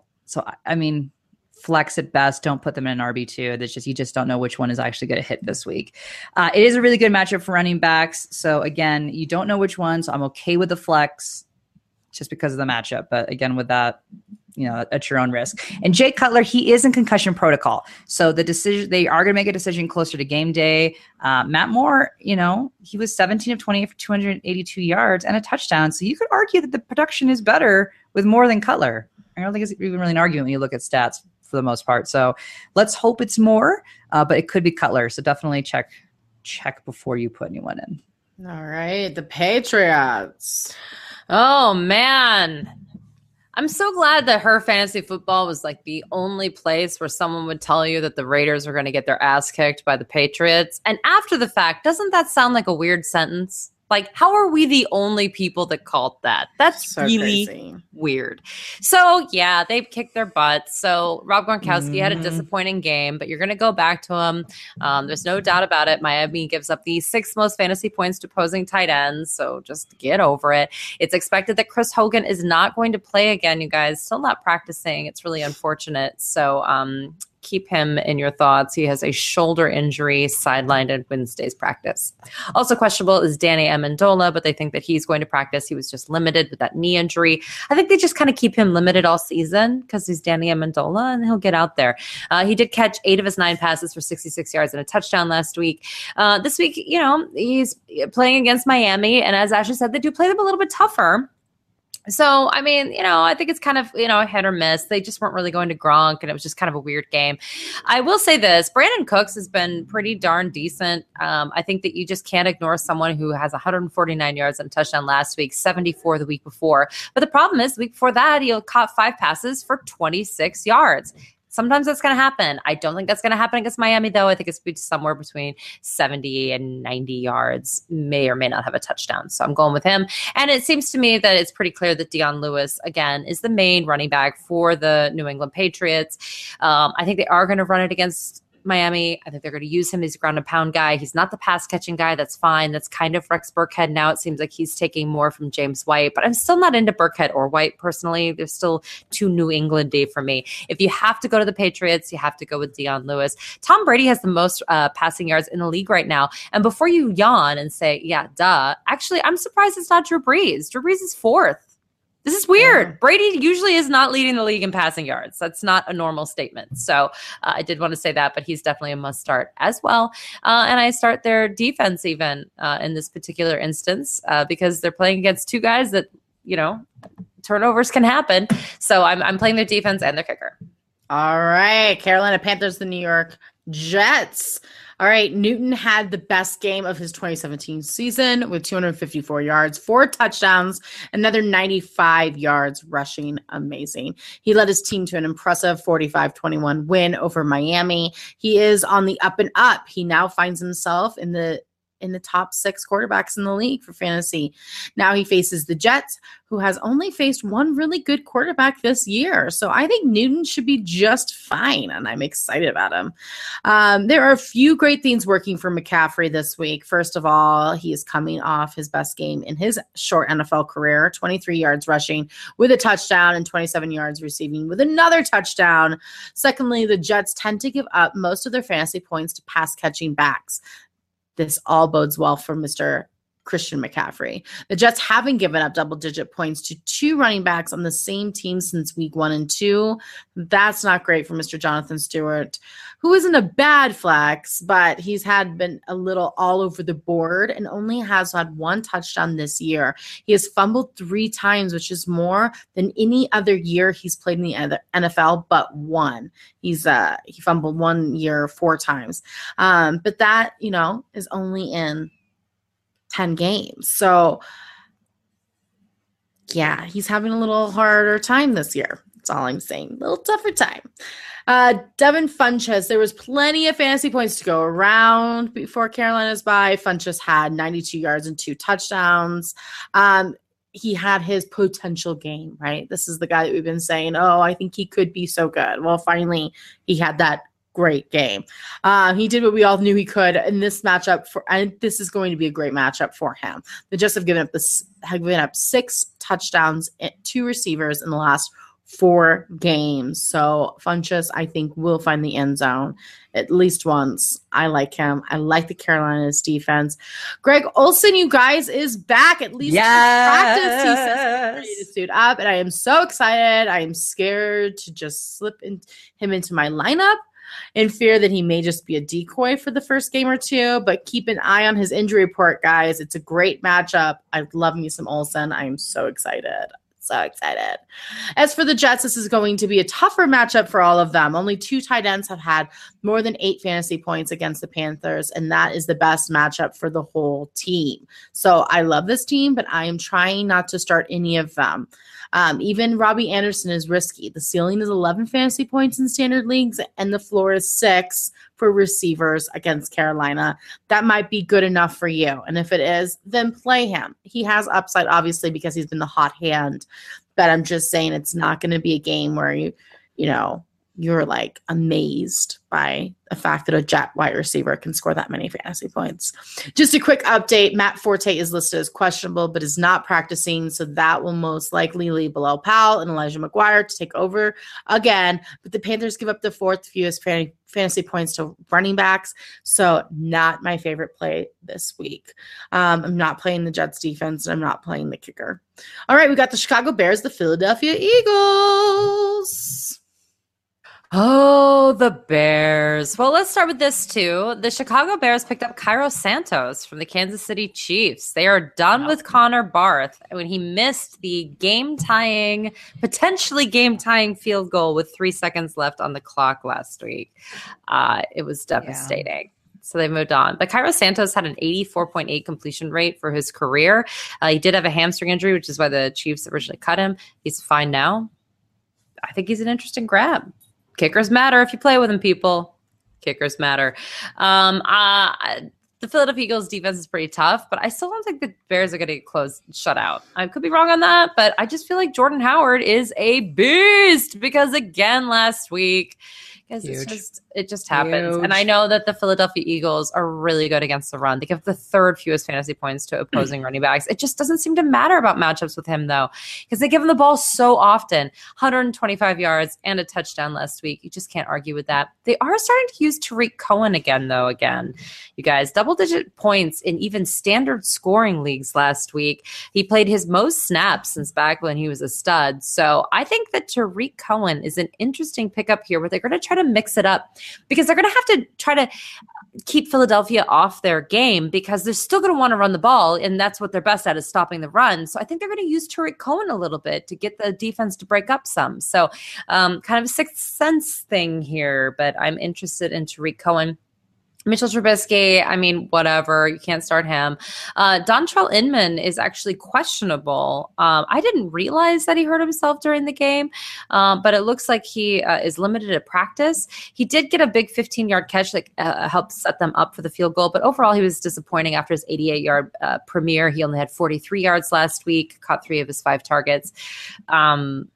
I mean, flex at best. Don't put them in an RB2. That's just, you just don't know which one is actually going to hit this week. It is a really good matchup for running backs. So again, you don't know which one. So I'm okay with the flex just because of the matchup. But again, with that, at your own risk. And Jay Cutler, he is in concussion protocol. So they are going to make a decision closer to game day. Matt Moore, he was 17 of 20 for 282 yards and a touchdown. So you could argue that the production is better with Moore than Cutler. I don't think it's even really an argument when you look at stats for the most part. So let's hope it's Moore, but it could be Cutler. So definitely check before you put anyone in. All right. The Patriots. Oh, man. I'm so glad that her fantasy football was like the only place where someone would tell you that the Raiders were going to get their ass kicked by the Patriots. And after the fact, doesn't that sound like a weird sentence? Like, how are we the only people that called that? That's so really crazy. Weird. So, yeah, they kicked their butts. So, Rob Gronkowski had a disappointing game, but you're going to go back to him. There's no doubt about it. Miami gives up the 6th most fantasy points to opposing tight ends. So, just get over it. It's expected that Chris Hogan is not going to play again, you guys. Still not practicing. It's really unfortunate. So, keep him in your thoughts. He has a shoulder injury, sidelined in Wednesday's practice. Also questionable is Danny Amendola, but they think that he's going to practice. He was just limited with that knee injury. I think they just kind of keep him limited all season because he's Danny Amendola and he'll get out there. He did catch 8 of his 9 passes for 66 yards and a touchdown last week. This week, he's playing against Miami. And as Ashley said, they do play them a little bit tougher. So, I mean, I think it's kind of, a hit or miss. They just weren't really going to Gronk, and it was just kind of a weird game. I will say this. Brandon Cooks has been pretty darn decent. I think that you just can't ignore someone who has 149 yards and a touchdown last week, 74 the week before. But the problem is, the week before that, he caught 5 passes for 26 yards. Sometimes that's going to happen. I don't think that's going to happen against Miami, though. I think it's somewhere between 70 and 90 yards, may or may not have a touchdown. So I'm going with him. And it seems to me that it's pretty clear that Dion Lewis, again, is the main running back for the New England Patriots. I think they are going to run it against Miami. I think they're going to use him. He's a ground and pound guy. He's not the pass catching guy. That's fine. That's kind of Rex Burkhead now. It seems like he's taking more from James White, but I'm still not into Burkhead or White personally. They're still too New England-y for me. If you have to go to the Patriots, you have to go with Dion Lewis. Tom Brady has the most passing yards in the league right now. And before you yawn and say, yeah, duh, actually, I'm surprised it's not Drew Brees. Drew Brees is 4th. This is weird. Yeah. Brady usually is not leading the league in passing yards. That's not a normal statement. So I did want to say that, but he's definitely a must start as well. And I start their defense even in this particular instance because they're playing against 2 guys that, turnovers can happen. So I'm playing their defense and their kicker. All right. Carolina Panthers, the New York Jets. All right, Newton had the best game of his 2017 season with 254 yards, 4 touchdowns, another 95 yards rushing. Amazing. He led his team to an impressive 45-21 win over Miami. He is on the up and up. He now finds himself in the top 6 quarterbacks in the league for fantasy. Now he faces the Jets, who has only faced one really good quarterback this year. So I think Newton should be just fine, and I'm excited about him. There are a few great things working for McCaffrey this week. First of all, he is coming off his best game in his short NFL career, 23 yards rushing with a touchdown and 27 yards receiving with another touchdown. Secondly, the Jets tend to give up most of their fantasy points to pass-catching backs. This all bodes well for Mr. Christian McCaffrey. The Jets haven't given up double-digit points to 2 running backs on the same team since week 1 and 2. That's not great for Mr. Jonathan Stewart, who isn't a bad flex, but he's been a little all over the board and only has had 1 touchdown this year. He has fumbled 3 times, which is more than any other year he's played in the NFL, but 1. He fumbled 1 year 4 times. But that, is only in 10 games. So yeah, he's having a little harder time this year. That's all I'm saying. A little tougher time. Devin Funchess, there was plenty of fantasy points to go around before Carolina's bye. Funchess had 92 yards and 2 touchdowns. He had his potential game, right? This is the guy that we've been saying, I think he could be so good. Well, finally, he had that great game. He did what we all knew he could in this matchup, and this is going to be a great matchup for him. The Jets have given up 6 touchdowns to receivers in the last 4 games. So Funchess, I think, will find the end zone at least once. I like him. I like the Carolinas defense. Greg Olsen, you guys, is back at least in practice. He says he's ready to suit up, and I am so excited. I am scared to just slip him into my lineup in fear that he may just be a decoy for the first game or 2, but keep an eye on his injury report, guys. It's a great matchup. I love me some Olsen. I am so excited. So excited. As for the Jets, this is going to be a tougher matchup for all of them. Only 2 tight ends have had more than 8 fantasy points against the Panthers, and that is the best matchup for the whole team. So I love this team, but I am trying not to start any of them. Even Robbie Anderson is risky. The ceiling is 11 fantasy points in standard leagues, and the floor is 6 for receivers against Carolina. That might be good enough for you. And if it is, then play him. He has upside, obviously, because he's been the hot hand. But I'm just saying it's not going to be a game where you're like amazed by the fact that a Jet wide receiver can score that many fantasy points. Just a quick update. Matt Forte is listed as questionable, but is not practicing. So that will most likely leave Bilal Powell and Elijah McGuire to take over again. But the Panthers give up the 4th fewest fantasy points to running backs. So not my favorite play this week. I'm not playing the Jets defense, and I'm not playing the kicker. All right, we got the Chicago Bears, the Philadelphia Eagles. Oh, the Bears. Well, let's start with this, too. The Chicago Bears picked up Cairo Santos from the Kansas City Chiefs. They are done with Connor Barth when he missed the potentially game-tying field goal with 3 seconds left on the clock last week. It was devastating. Yeah. So they moved on. But Cairo Santos had an 84.8 completion rate for his career. He did have a hamstring injury, which is why the Chiefs originally cut him. He's fine now. I think he's an interesting grab. Kickers matter if you play with them, people. Kickers matter. The Philadelphia Eagles defense is pretty tough, but I still don't think the Bears are going to get shut out. I could be wrong on that, but I just feel like Jordan Howard is a beast because, again, last week, because it just happens. Huge. And I know that the Philadelphia Eagles are really good against the run. They give the 3rd fewest fantasy points to opposing running backs. It just doesn't seem to matter about matchups with him, though, because they give him the ball so often. 125 yards and a touchdown last week. You just can't argue with that. They are starting to use Tariq Cohen again, though, you guys. Double-digit points in even standard scoring leagues last week. He played his most snaps since back when he was a stud. So I think that Tariq Cohen is an interesting pickup here where they're going to try to mix it up, because they're going to have to try to keep Philadelphia off their game because they're still going to want to run the ball, and that's what they're best at, is stopping the run. So I think they're going to use Tariq Cohen a little bit to get the defense to break up some. So kind of a sixth sense thing here, but I'm interested in Tariq Cohen. Mitchell Trubisky, I mean, whatever. You can't start him. Dontrell Inman is actually questionable. I didn't realize that he hurt himself during the game, but it looks like he is limited at practice. He did get a big 15-yard catch that helped set them up for the field goal, but overall he was disappointing after his 88-yard premiere. He only had 43 yards last week, caught 3 of his 5 targets.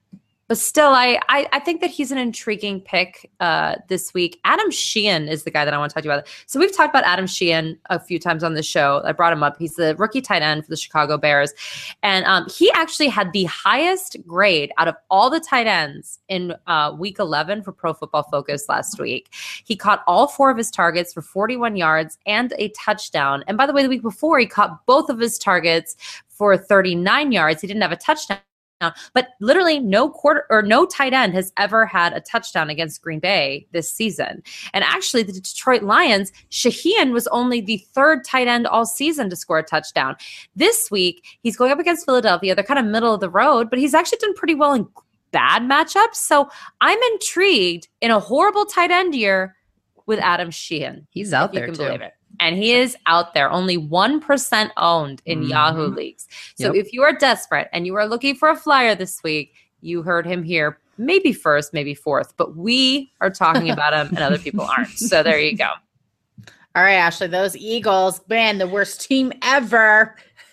But still, I think that he's an intriguing pick this week. Adam Sheehan is the guy that I want to talk to you about. So we've talked about Adam Sheehan a few times on the show. I brought him up. He's the rookie tight end for the Chicago Bears. And he actually had the highest grade out of all the tight ends in week 11 for Pro Football Focus last week. He caught all 4 of his targets for 41 yards and a touchdown. And by the way, the week before, he caught both of his targets for 39 yards. He didn't have a touchdown. But literally no tight end has ever had a touchdown against Green Bay this season. And actually the Detroit Lions, Shaheen was only the 3rd tight end all season to score a touchdown. This week, he's going up against Philadelphia. They're kind of middle of the road, but he's actually done pretty well in bad matchups. So I'm intrigued in a horrible tight end year with Adam Sheehan. He's out there too. Believe it. And he is out there, only 1% owned in Yahoo leagues. So if you are desperate and you are looking for a flyer this week, you heard him here, maybe first, maybe fourth, but we are talking about him and other people aren't. So there you go. All right, Ashley, those Eagles, man, the worst team ever.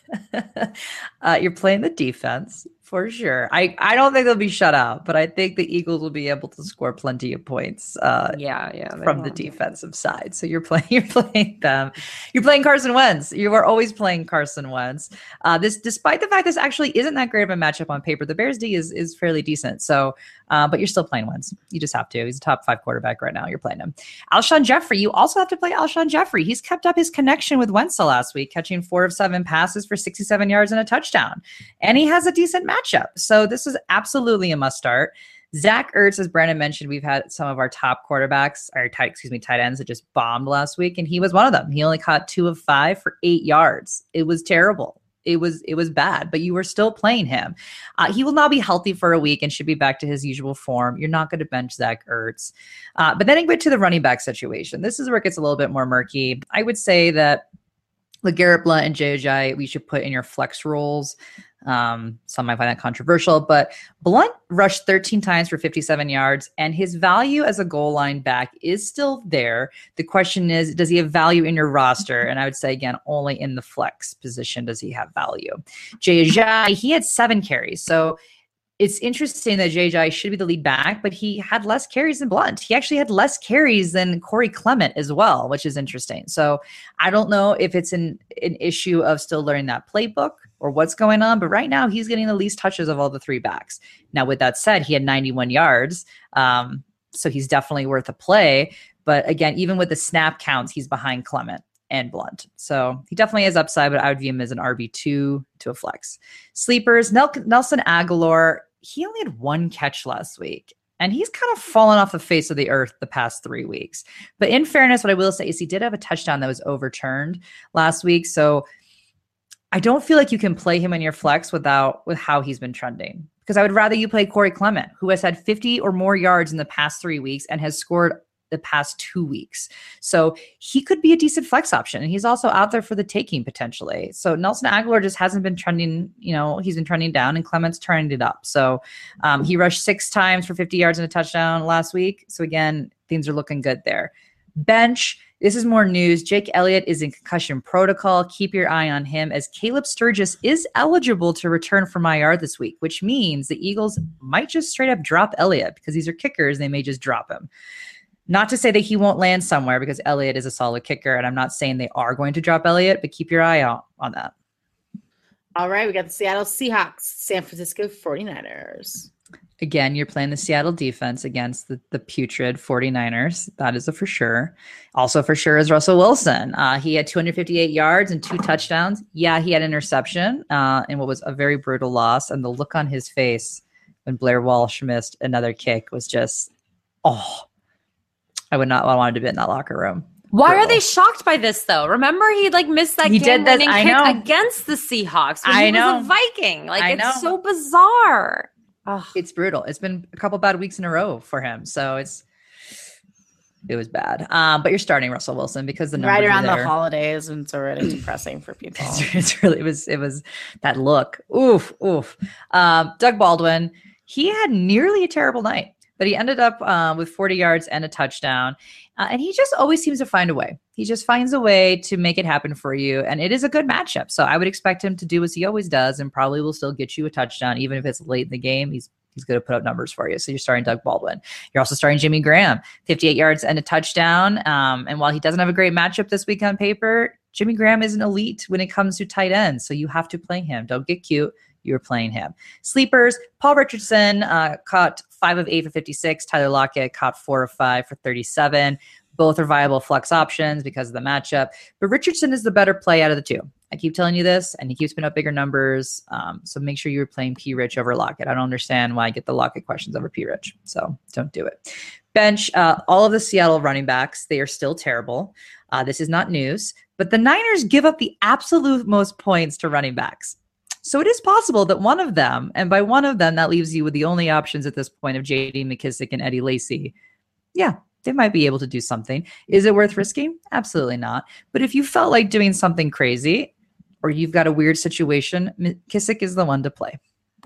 You're playing the defense for sure. I don't think they'll be shut out, but I think the Eagles will be able to score plenty of points. From the defensive side. So you're playing them. You're playing Carson Wentz. You are always playing Carson Wentz. Despite the fact this actually isn't that great of a matchup on paper, the Bears D is fairly decent. So, but you're still playing Wentz. You just have to. He's a top 5 quarterback right now. You're playing him. Alshon Jeffrey. You also have to play Alshon Jeffrey. He's kept up his connection with Wentz last week, catching 4 of 7 passes for 67 yards and a touchdown, and he has a decent matchup. So this is absolutely a must start. Zach Ertz, as Brandon mentioned, we've had some of our top quarterbacks, tight ends that just bombed last week, and he was one of them. He only caught 2 of 5 for 8 yards. It was terrible. It was bad, but you were still playing him. He will now be healthy for a week and should be back to his usual form. You're not going to bench Zach Ertz. But then I get to the running back situation. This is where it gets a little bit more murky. I would say that LeGarrette Blount and Jay Ajayi, we should put in your flex roles. Some might find that controversial, but Blount rushed 13 times for 57 yards, and his value as a goal line back is still there. The question is, does he have value in your roster? And I would say, again, only in the flex position does he have value. Jay Ajayi, he had 7 carries. So it's interesting that Jay Ajayi should be the lead back, but he had less carries than Blount. He actually had less carries than Corey Clement as well, which is interesting. So I don't know if it's an issue of still learning that playbook or what's going on, but right now he's getting the least touches of all the 3 backs. Now, with that said, he had 91 yards, so he's definitely worth a play. But again, even with the snap counts, he's behind Clement and Blount. So he definitely has upside, but I would view him as an RB2 to a flex. Sleepers, Nelson Aguilar, he only had 1 catch last week, and he's kind of fallen off the face of the earth the past 3 weeks. But in fairness, what I will say is he did have a touchdown that was overturned last week. So I don't feel like you can play him in your flex with how he's been trending, because I would rather you play Corey Clement, who has had 50 or more yards in the past 3 weeks and has scored the past 2 weeks. So he could be a decent flex option, and he's also out there for the taking potentially. So Nelson Aguilar just hasn't been trending, he's been trending down, and Clement's turning it up. So he rushed 6 times for 50 yards and a touchdown last week. So again, things are looking good there. Bench, this is more news. Jake Elliott is in concussion protocol. Keep your eye on him, as Caleb Sturgis is eligible to return from IR this week, which means the Eagles might just straight up drop Elliott, because these are kickers. They may just drop him. Not to say that he won't land somewhere, because Elliott is a solid kicker, and I'm not saying they are going to drop Elliott, but keep your eye out on that. All right, we got the Seattle Seahawks, San Francisco 49ers. Again, you're playing the Seattle defense against the putrid 49ers. That is a for sure. Also for sure is Russell Wilson. He had 258 yards and 2 touchdowns. Yeah, he had an interception in what was a very brutal loss. And the look on his face when Blair Walsh missed another kick was just, I would not want to be in that locker room. Why are they shocked by this, though? Remember, he missed that game-winning kick against the Seahawks when he was a Viking. It's so bizarre. It's brutal. It's been a couple bad weeks in a row for him, so it was bad. But you're starting Russell Wilson because the numbers right around are the holidays, and it's already depressing for people. It was that look. Oof. Doug Baldwin, he had nearly a terrible night, but he ended up with 40 yards and a touchdown. And he just always seems to find a way. He just finds a way to make it happen for you. And it is a good matchup. So I would expect him to do as he always does, and probably will still get you a touchdown, even if it's late in the game. He's He's going to put up numbers for you. So you're starting Doug Baldwin. You're also starting Jimmy Graham, 58 yards and a touchdown. And while he doesn't have a great matchup this week on paper, Jimmy Graham is an elite when it comes to tight ends. So you have to play him. Don't get cute. You're playing him. Sleepers, Paul Richardson caught 5 of 8 for 56. Tyler Lockett caught 4 of 5 for 37. Both are viable flex options because of the matchup. But Richardson is the better play out of the two. I keep telling you this, and he keeps putting up bigger numbers. So make sure you're playing P. Rich over Lockett. I don't understand why I get the Lockett questions over P. Rich. So don't do it. Bench, all of the Seattle running backs, they are still terrible. This is not news. But the Niners give up the absolute most points to running backs. So it is possible that one of them, and by one of them, that leaves you with the only options at this point of J.D. McKissick and Eddie Lacy. Yeah, they might be able to do something. Is it worth risking? Absolutely not. But if you felt like doing something crazy or you've got a weird situation, McKissick is the one to play.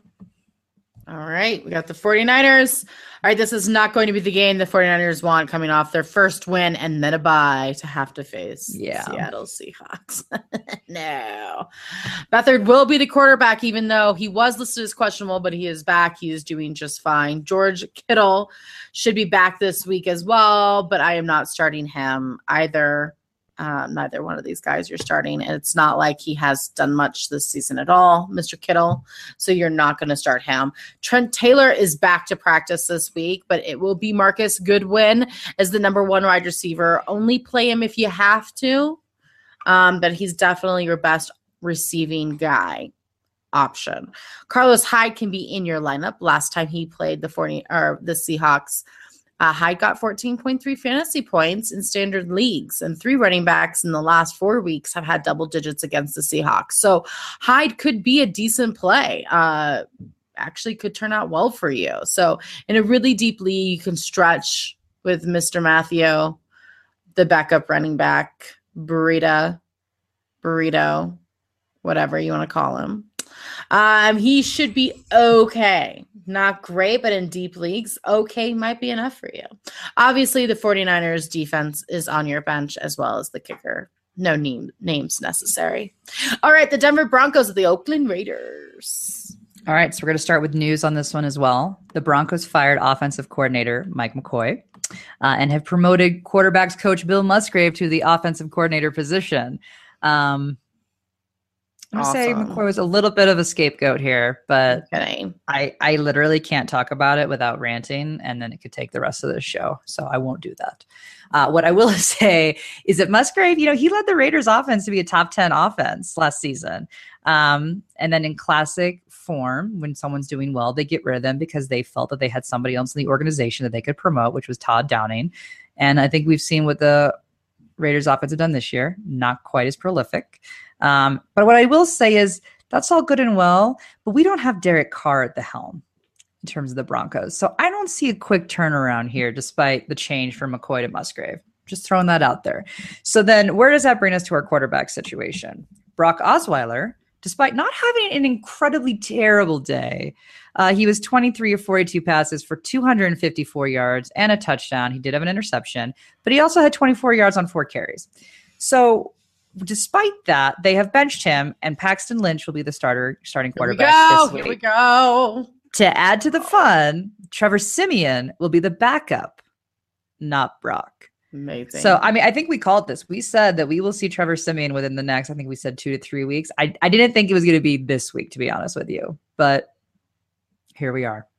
All right, we got the 49ers. All right, this is not going to be the game the 49ers want coming off their first win and then a bye to have to face Seattle Seahawks. No. Beathard will be the quarterback, even though he was listed as questionable, but he is back. He is doing just fine. George Kittle should be back this week as well, but I am not starting him either. Neither one of these guys you're starting. And it's not like he has done much this season at all, Mr. Kittle. So you're not going to start him. Trent Taylor is back to practice this week, but it will be Marcus Goodwin as the number 1 wide receiver. Only play him if you have to. But he's definitely your best receiving guy option. Carlos Hyde can be in your lineup. Last time he played the Seahawks, Hyde got 14.3 fantasy points in standard leagues, and 3 running backs in the last 4 weeks have had double digits against the Seahawks. So Hyde could be a decent play. Actually could turn out well for you. So in a really deep league, you can stretch with Mr. Matthew, the backup running back, Burrito, whatever you want to call him. He should be okay. Not great, but in deep leagues, okay might be enough for you. Obviously, the 49ers defense is on your bench as well as the kicker. No names necessary. All right, the Denver Broncos of the Oakland Raiders. All right, so we're going to start with news on this one as well. The Broncos fired offensive coordinator Mike McCoy and have promoted quarterbacks coach Bill Musgrave to the offensive coordinator position. I'm going to say McCoy was a little bit of a scapegoat here, but I literally can't talk about it without ranting, and then it could take the rest of the show. So I won't do that. What I will say is that Musgrave, he led the Raiders offense to be a top 10 offense last season. And then in classic form, when someone's doing well, they get rid of them because they felt that they had somebody else in the organization that they could promote, which was Todd Downing. And I think we've seen what the Raiders offense have done this year. Not quite as prolific. But what I will say is that's all good and well, but we don't have Derek Carr at the helm in terms of the Broncos. So I don't see a quick turnaround here, despite the change from McCoy to Musgrave. Just throwing that out there. So then where does that bring us to our quarterback situation? Brock Osweiler, despite not having an incredibly terrible day, he was 23 of 42 passes for 254 yards and a touchdown. He did have an interception, but he also had 24 yards on 4 carries. So despite that, they have benched him, and Paxton Lynch will be the starting quarterback this week. Here we go. To add to the fun, Trevor Siemian will be the backup, not Brock. Amazing. So, I think we called this. We said that we will see Trevor Siemian within the next, I think we said 2 to 3 weeks. I didn't think it was going to be this week, to be honest with you, but here we are.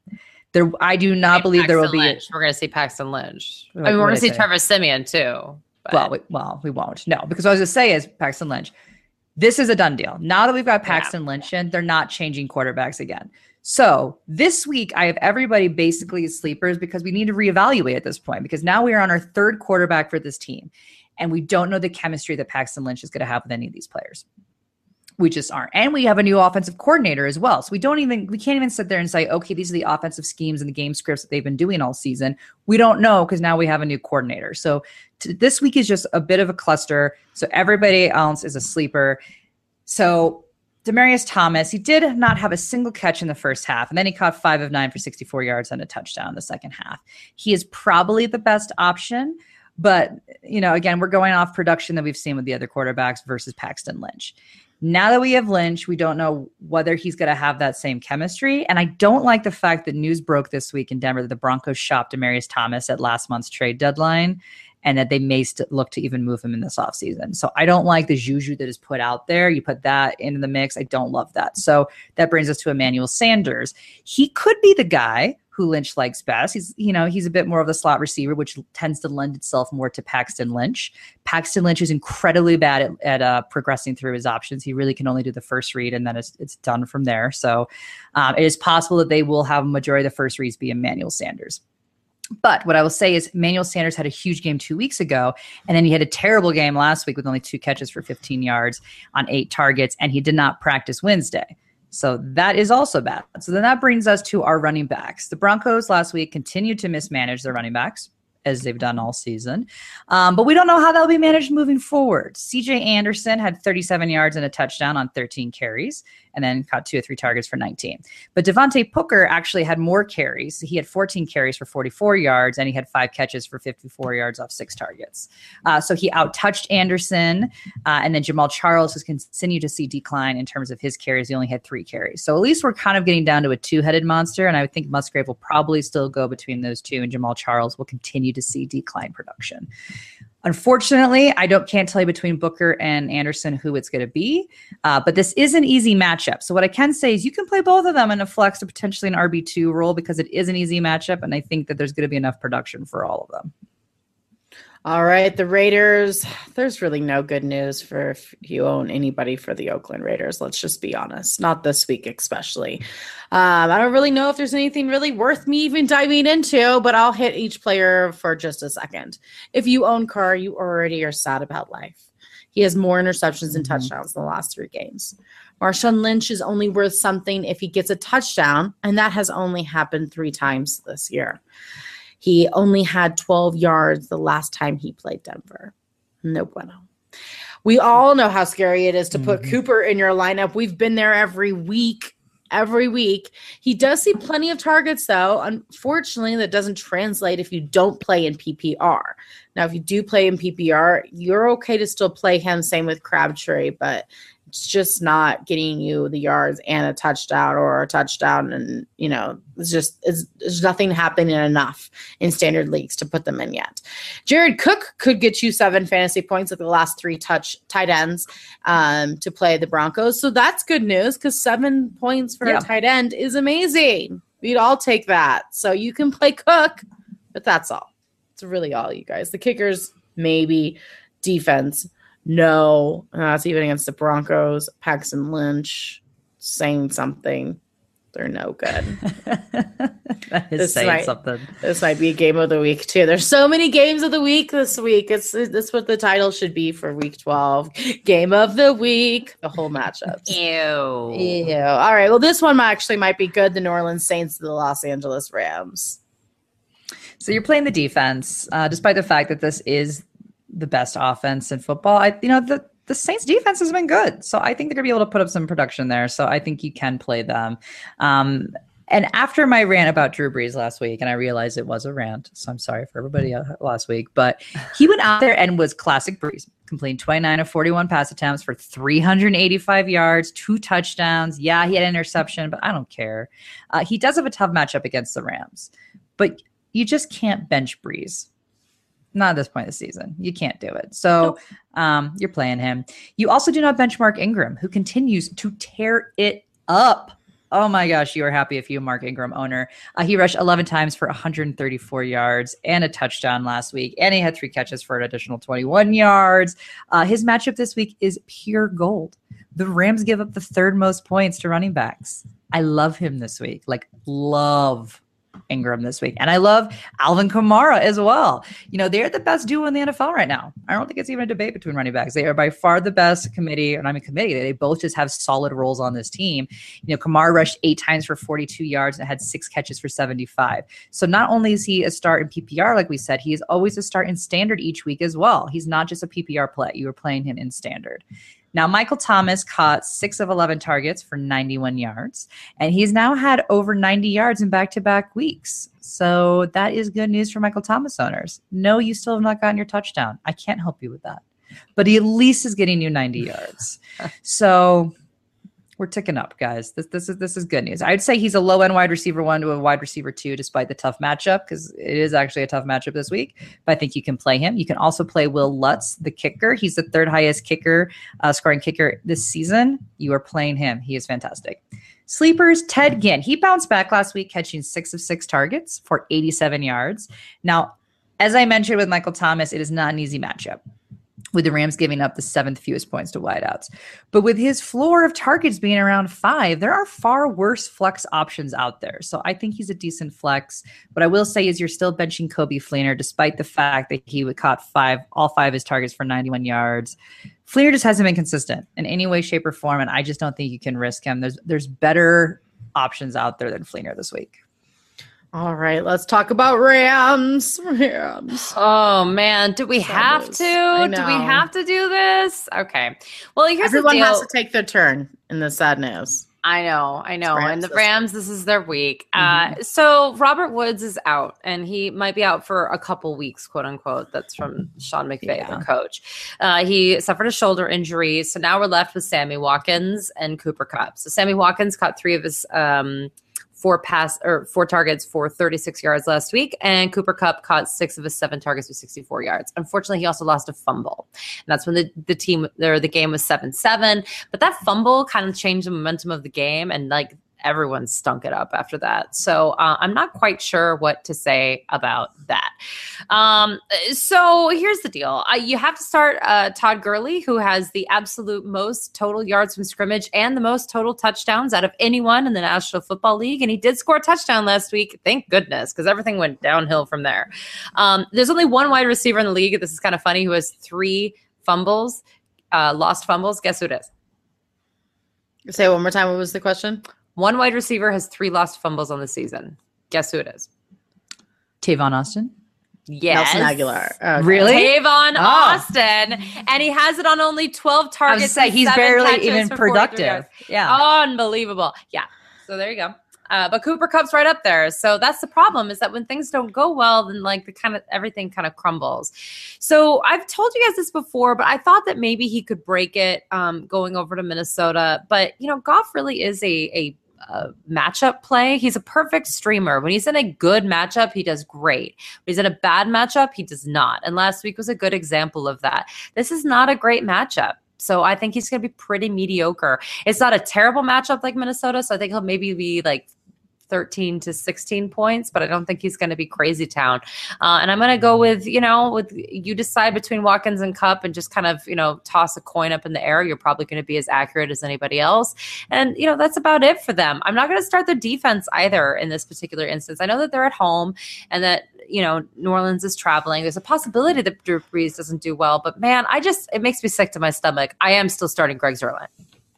I do not believe there will be. We're going to see Paxton Lynch. We're going to see Trevor Siemian too. But. Well, we won't. No, because what I was going to say is Paxton Lynch. This is a done deal. Now that we've got Paxton Lynch in, they're not changing quarterbacks again. So this week, I have everybody basically as sleepers because we need to reevaluate at this point because now we are on our 3rd quarterback for this team. And we don't know the chemistry that Paxton Lynch is going to have with any of these players. We just aren't. And we have a new offensive coordinator as well. So we can't even sit there and say, okay, these are the offensive schemes and the game scripts that they've been doing all season. We don't know because now we have a new coordinator. So this week is just a bit of a cluster. So everybody else is a sleeper. So Demaryius Thomas, he did not have a single catch in the first half. And then he caught 5 of 9 for 64 yards and a touchdown in the second half. He is probably the best option. But, again, we're going off production that we've seen with the other quarterbacks versus Paxton Lynch. Now that we have Lynch, we don't know whether he's going to have that same chemistry. And I don't like the fact that news broke this week in Denver that the Broncos shopped Demaryius Thomas at last month's trade deadline and that they may look to even move him in this offseason. So I don't like the juju that is put out there. You put that into the mix. I don't love that. So that brings us to Emmanuel Sanders. He could be the guy who Lynch likes best. He's a bit more of the slot receiver, which tends to lend itself more to Paxton Lynch. Paxton Lynch is incredibly bad at progressing through his options. He really can only do the first read, and then it's done from there. So it is possible that they will have a majority of the first reads be Emmanuel Sanders. But what I will say is Emmanuel Sanders had a huge game 2 weeks ago, and then he had a terrible game last week with only 2 catches for 15 yards on 8 targets, and he did not practice Wednesday. So that is also bad. So then that brings us to our running backs. The Broncos last week continued to mismanage their running backs, as they've done all season. But we don't know how that'll be managed moving forward. CJ Anderson had 37 yards and a touchdown on 13 carries, and then caught 2 or 3 targets for 19. But Devontae Booker actually had more carries. He had 14 carries for 44 yards, and he had 5 catches for 54 yards off 6 targets. So he out-touched Anderson, and then Jamal Charles has continued to see decline in terms of his carries. He only had 3 carries. So at least we're kind of getting down to a 2-headed monster, and I would think Musgrave will probably still go between those 2, and Jamal Charles will continue to see decline production. Unfortunately, I can't tell you between Booker and Anderson who it's going to be, but this is an easy matchup. So what I can say is you can play both of them in a flex or potentially an RB2 role because it is an easy matchup, and I think that there's going to be enough production for all of them. All right, the Raiders, there's really no good news for if you own anybody for the Oakland Raiders. Let's just be honest. Not this week especially. I don't really know if there's anything really worth me even diving into, but I'll hit each player for just a second. If you own Carr, you already are sad about life. He has more interceptions and touchdowns in the last 3 games. Marshawn Lynch is only worth something if he gets a touchdown, and that has only happened 3 times this year. He only had 12 yards the last time he played Denver. No bueno. We all know how scary it is to put Cooper in your lineup. We've been there every week. He does see plenty of targets, though. Unfortunately, that doesn't translate if you don't play in PPR. Now, if you do play in PPR, you're okay to still play him. Same with Crabtree, but it's just not getting you the yards and a touchdown or a touchdown. And, there's nothing happening enough in standard leagues to put them in yet. Jared Cook could get you 7 fantasy points with the last 3 tight ends to play the Broncos. So that's good news because 7 points for a tight end is amazing. We'd all take that. So you can play Cook, but that's all. It's really all, you guys. The kickers, maybe. Defense, no. That's even against the Broncos. Paxton Lynch saying something. They're no good. That is saying something. This might be a game of the week, too. There's so many games of the week this week. That's what the title should be for week 12. Game of the week. The whole matchup. Ew. All right. Well, this one actually might be good. The New Orleans Saints to the Los Angeles Rams. So you're playing the defense, despite the fact that this is the best offense in football. The Saints defense has been good. So I think they're going to be able to put up some production there. So I think you can play them. And after my rant about Drew Brees last week, and I realized it was a rant, so I'm sorry for everybody last week, but he went out there and was classic Brees, completing 29 of 41 pass attempts for 385 yards, 2 touchdowns. Yeah, he had an interception, but I don't care. He does have a tough matchup against the Rams, but you just can't bench Brees. Not at this point of the season. You can't do it. So you're playing him. You also do not benchmark Ingram, who continues to tear it up. Oh my gosh, you are happy if you're a Mark Ingram owner. He rushed 11 times for 134 yards and a touchdown last week, and he had 3 catches for an additional 21 yards. His matchup this week is pure gold. The Rams give up the 3rd most points to running backs. I love him this week. Love Ingram this week. And I love Alvin Kamara as well. They're the best duo in the NFL right now. I don't think it's even a debate between running backs. They are by far the best committee. They both just have solid roles on this team. Kamara rushed 8 times for 42 yards and had 6 catches for 75. So not only is he a start in PPR, like we said, he is always a start in standard each week as well. He's not just a PPR play. You are playing him in standard. Now, Michael Thomas caught 6 of 11 targets for 91 yards, and he's now had over 90 yards in back-to-back weeks. So that is good news for Michael Thomas owners. No, you still have not gotten your touchdown. I can't help you with that. But he at least is getting you 90 yards. So we're ticking up, guys. This is good news. I'd say he's a low-end wide receiver 1 to a wide receiver 2, despite the tough matchup, because it is actually a tough matchup this week. But I think you can play him. You can also play Will Lutz, the kicker. He's the 3rd highest scoring kicker this season. You are playing him. He is fantastic. Sleepers, Ted Ginn. He bounced back last week, catching 6 of 6 targets for 87 yards. Now, as I mentioned with Michael Thomas, it is not an easy matchup, with the Rams giving up the 7th fewest points to wideouts. But with his floor of targets being around 5, there are far worse flex options out there. So I think he's a decent flex. What I will say is you're still benching Coby Fleener, despite the fact that he would caught all 5 of his targets for 91 yards. Fleener just hasn't been consistent in any way, shape, or form, and I just don't think you can risk him. There's better options out there than Fleener this week. All right, let's talk about Rams. Oh man, do we have to? Do we have to do this? Okay. Well, here's everyone the deal. has to take their turn in the sad news. I know. And the Rams, this is their week. So Robert Woods is out, and he might be out for a couple weeks, quote unquote. That's from Sean McVay, the coach. He suffered a shoulder injury, so now we're left with Sammy Watkins and Cooper Kupp. So Sammy Watkins caught 3 of his 4 targets for 36 yards last week, and Cooper Kupp caught 6 of his 7 targets for 64 yards. Unfortunately, he also lost a fumble, and that's when the game was 7-7. But that fumble kind of changed the momentum of the game, and everyone stunk it up after that. So I'm not quite sure what to say about that. So here's the deal. You have to start Todd Gurley, who has the absolute most total yards from scrimmage and the most total touchdowns out of anyone in the National Football League. And he did score a touchdown last week. Thank goodness, because everything went downhill from there. There's only one wide receiver in the league. This is kind of funny, who has 3 fumbles, lost fumbles. Guess who it is? Say it one more time. What was the question? One wide receiver has 3 lost fumbles on the season. Guess who it is? Tavon Austin? Yes. Nelson Aguilar. Okay. Really? Tavon Austin. And he has it on only 12 targets. I was say, he's barely even productive. Yeah. Unbelievable. Yeah. So there you go. But Cooper Kupp's right up there. So that's the problem, is that when things don't go well, then everything kind of crumbles. So I've told you guys this before, but I thought that maybe he could break it going over to Minnesota. But, Goff really is a matchup play. He's a perfect streamer. When he's in a good matchup, he does great. When he's in a bad matchup, he does not. And last week was a good example of that. This is not a great matchup. So I think he's going to be pretty mediocre. It's not a terrible matchup like Minnesota, so I think he'll maybe be 13 to 16 points, but I don't think he's going to be crazy town. And I'm going to go with you decide between Watkins and Kupp and just kind of, toss a coin up in the air. You're probably going to be as accurate as anybody else. And, that's about it for them. I'm not going to start their defense either in this particular instance. I know that they're at home and that, New Orleans is traveling. There's a possibility that Drew Brees doesn't do well, but man, it makes me sick to my stomach. I am still starting Greg Zuerlein.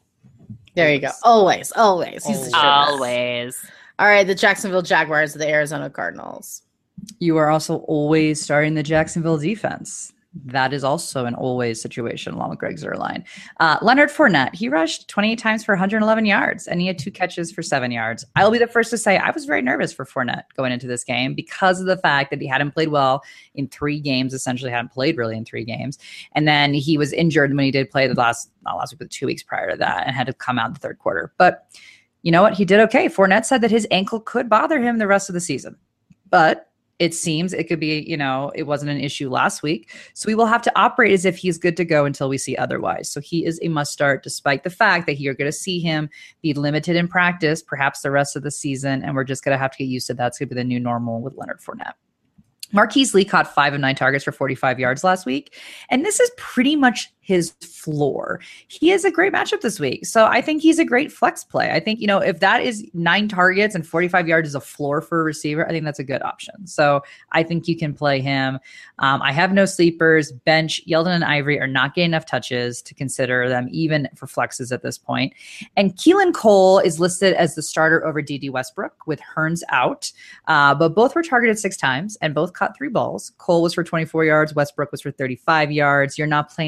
There you go. Always. He's always. All right, the Jacksonville Jaguars, the Arizona Cardinals. You are also always starting the Jacksonville defense. That is also an always situation along with Greg Zuerlein. Leonard Fournette, he rushed 28 times for 111 yards, and he had 2 catches for 7 yards. I'll be the first to say I was very nervous for Fournette going into this game because of the fact that he hadn't played well in 3 games, essentially hadn't played really in 3 games. And then he was injured when he did play not last week, but 2 weeks prior to that, and had to come out in the 3rd quarter. But you know what? He did okay. Fournette said that his ankle could bother him the rest of the season. But it seems it could be, it wasn't an issue last week. So we will have to operate as if he's good to go until we see otherwise. So he is a must start, despite the fact that you're going to see him be limited in practice, perhaps the rest of the season. And we're just going to have to get used to that. It's going to be the new normal with Leonard Fournette. Marquise Lee caught 5 of 9 targets for 45 yards last week. And this is pretty much his floor. He has a great matchup this week. So I think he's a great flex play. I think, if that is 9 targets and 45 yards is a floor for a receiver, I think that's a good option. So I think you can play him. I have no sleepers. Bench, Yeldon and Ivory are not getting enough touches to consider them even for flexes at this point. And Keelan Cole is listed as the starter over D.D. Westbrook with Hearns out. But both were targeted 6 times and both caught 3 balls. Cole was for 24 yards. Westbrook was for 35 yards. You're not playing either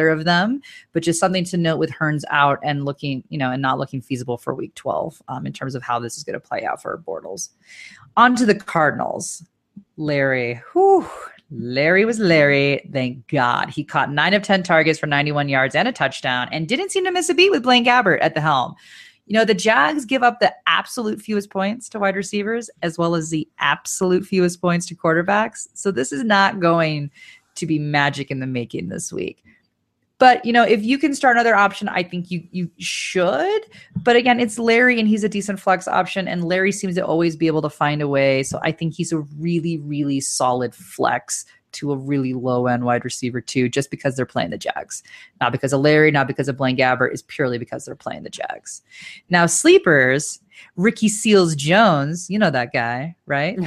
either of them, but just something to note with Hearns out and looking, and not looking feasible for week 12 in terms of how this is going to play out for Bortles. On to the Cardinals. Larry was Larry. Thank God. He caught 9 of 10 targets for 91 yards and a touchdown and didn't seem to miss a beat with Blaine Gabbert at the helm. The Jags give up the absolute fewest points to wide receivers as well as the absolute fewest points to quarterbacks. So this is not going to be magic in the making this week. But, if you can start another option, I think you should. But again, it's Larry and he's a decent flex option. And Larry seems to always be able to find a way. So I think he's a really, really solid flex to a really low-end wide receiver too, just because they're playing the Jags. Not because of Larry, not because of Blaine Gabbert, is purely because they're playing the Jags. Now, sleepers, Ricky Seals-Jones, you know that guy, right?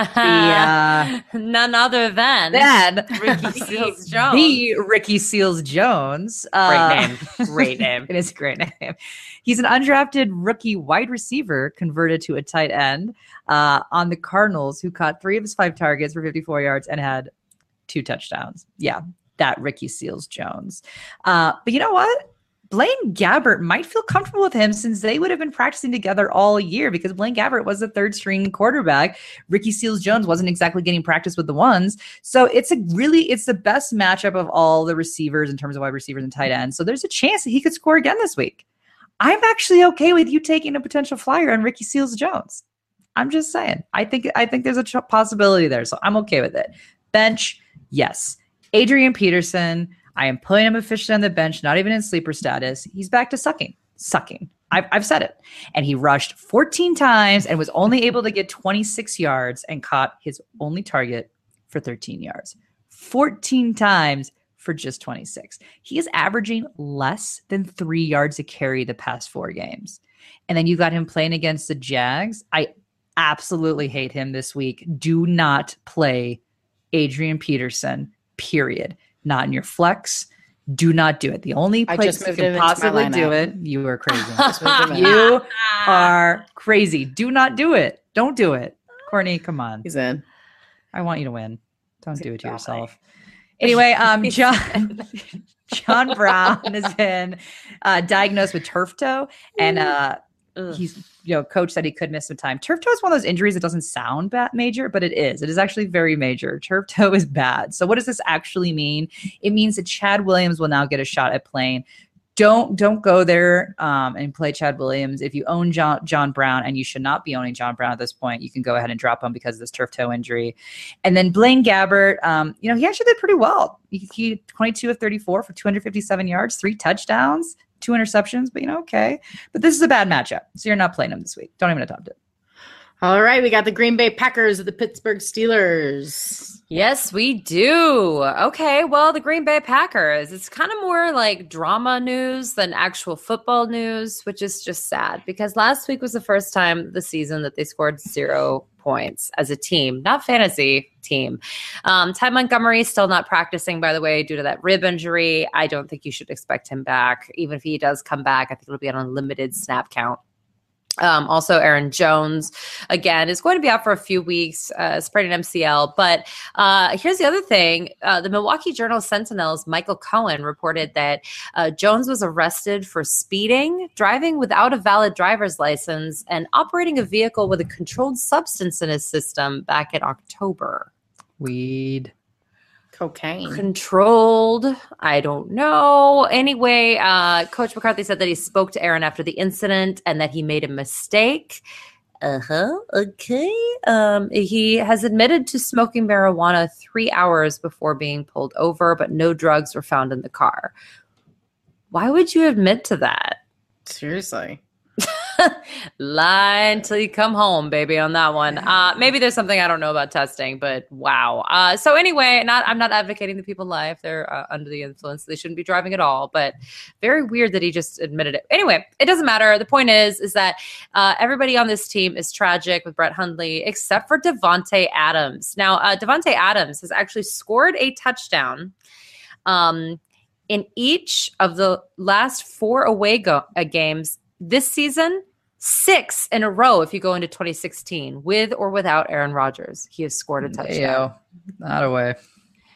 None other than Ricky Seals-Jones. The Ricky Seals-Jones. Great name. It is a great name. He's an undrafted rookie wide receiver converted to a tight end on the Cardinals, who caught 3 of his 5 targets for 54 yards and had 2 touchdowns. Yeah, that Ricky Seals-Jones. But you know what? Blaine Gabbert might feel comfortable with him since they would have been practicing together all year because Blaine Gabbert was the 3rd string quarterback. Ricky Seals-Jones wasn't exactly getting practice with the ones. So it's the best matchup of all the receivers in terms of wide receivers and tight ends. So there's a chance that he could score again this week. I'm actually okay with you taking a potential flyer on Ricky Seals-Jones. I'm just saying. I think there's a possibility there. So I'm okay with it. Bench, yes. Adrian Peterson, I am putting him officially on the bench, not even in sleeper status. He's back to sucking. I've said it. And he rushed 14 times and was only able to get 26 yards and caught his only target for 13 yards. 14 times for just 26. He is averaging less than 3 yards a carry the past 4 games. And then you got him playing against the Jags. I absolutely hate him this week. Do not play Adrian Peterson, period. Not in your flex. Do not do it. The only place you can possibly do it, you are crazy. You are crazy. Do not do it. Don't do it. Courtney, come on. He's in. I want you to win. Don't do it to yourself. Anyway, John Brown is in, diagnosed with turf toe, and he's coach said he could miss some time. Turf toe is one of those injuries that doesn't sound bad major, but it is. It is actually very major. Turf toe is bad. So what does this actually mean? It means that Chad Williams will now get a shot at playing. Don't go there and play Chad Williams. If you own John Brown, and you should not be owning John Brown at this point, you can go ahead and drop him because of this turf toe injury. And then Blaine Gabbert, he actually did pretty well. He 22 of 34 for 257 yards, 3 touchdowns, 2 interceptions, but okay. But this is a bad matchup, so you're not playing him this week. Don't even attempt it. All right, we got the Green Bay Packers at the Pittsburgh Steelers. Yes, we do. Okay, well, the Green Bay Packers, it's kind of more like drama news than actual football news, which is just sad because last week was the first time this season that they scored 0 points as a team, not fantasy team. Ty Montgomery still not practicing, by the way, due to that rib injury. I don't think you should expect him back. Even if he does come back, I think it'll be on a limited snap count. Also, Aaron Jones, again, is going to be out for a few weeks, sprained an MCL. But here's the other thing. The Milwaukee Journal-Sentinel's Michael Cohen reported that Jones was arrested for speeding, driving without a valid driver's license, and operating a vehicle with a controlled substance in his system back in October. Weed. Cocaine. Controlled. I don't know. Anyway, Coach McCarthy said that he spoke to Aaron after the incident and that he made a mistake. Okay. He has admitted to smoking marijuana 3 hours before being pulled over, but no drugs were found in the car. Why would you admit to that? Seriously. Lie until you come home, baby, on that one. Maybe there's something I don't know about testing, but wow. So anyway, I'm not advocating that people lie if they're under the influence. They shouldn't be driving at all, but very weird that he just admitted it. Anyway, it doesn't matter. The point is that everybody on this team is tragic with Brett Hundley, except for Davante Adams. Now, Davante Adams has actually scored a touchdown in each of the last 4 away games this season. 6 in a row if you go into 2016 with or without Aaron Rodgers. He has scored a touchdown. Not away.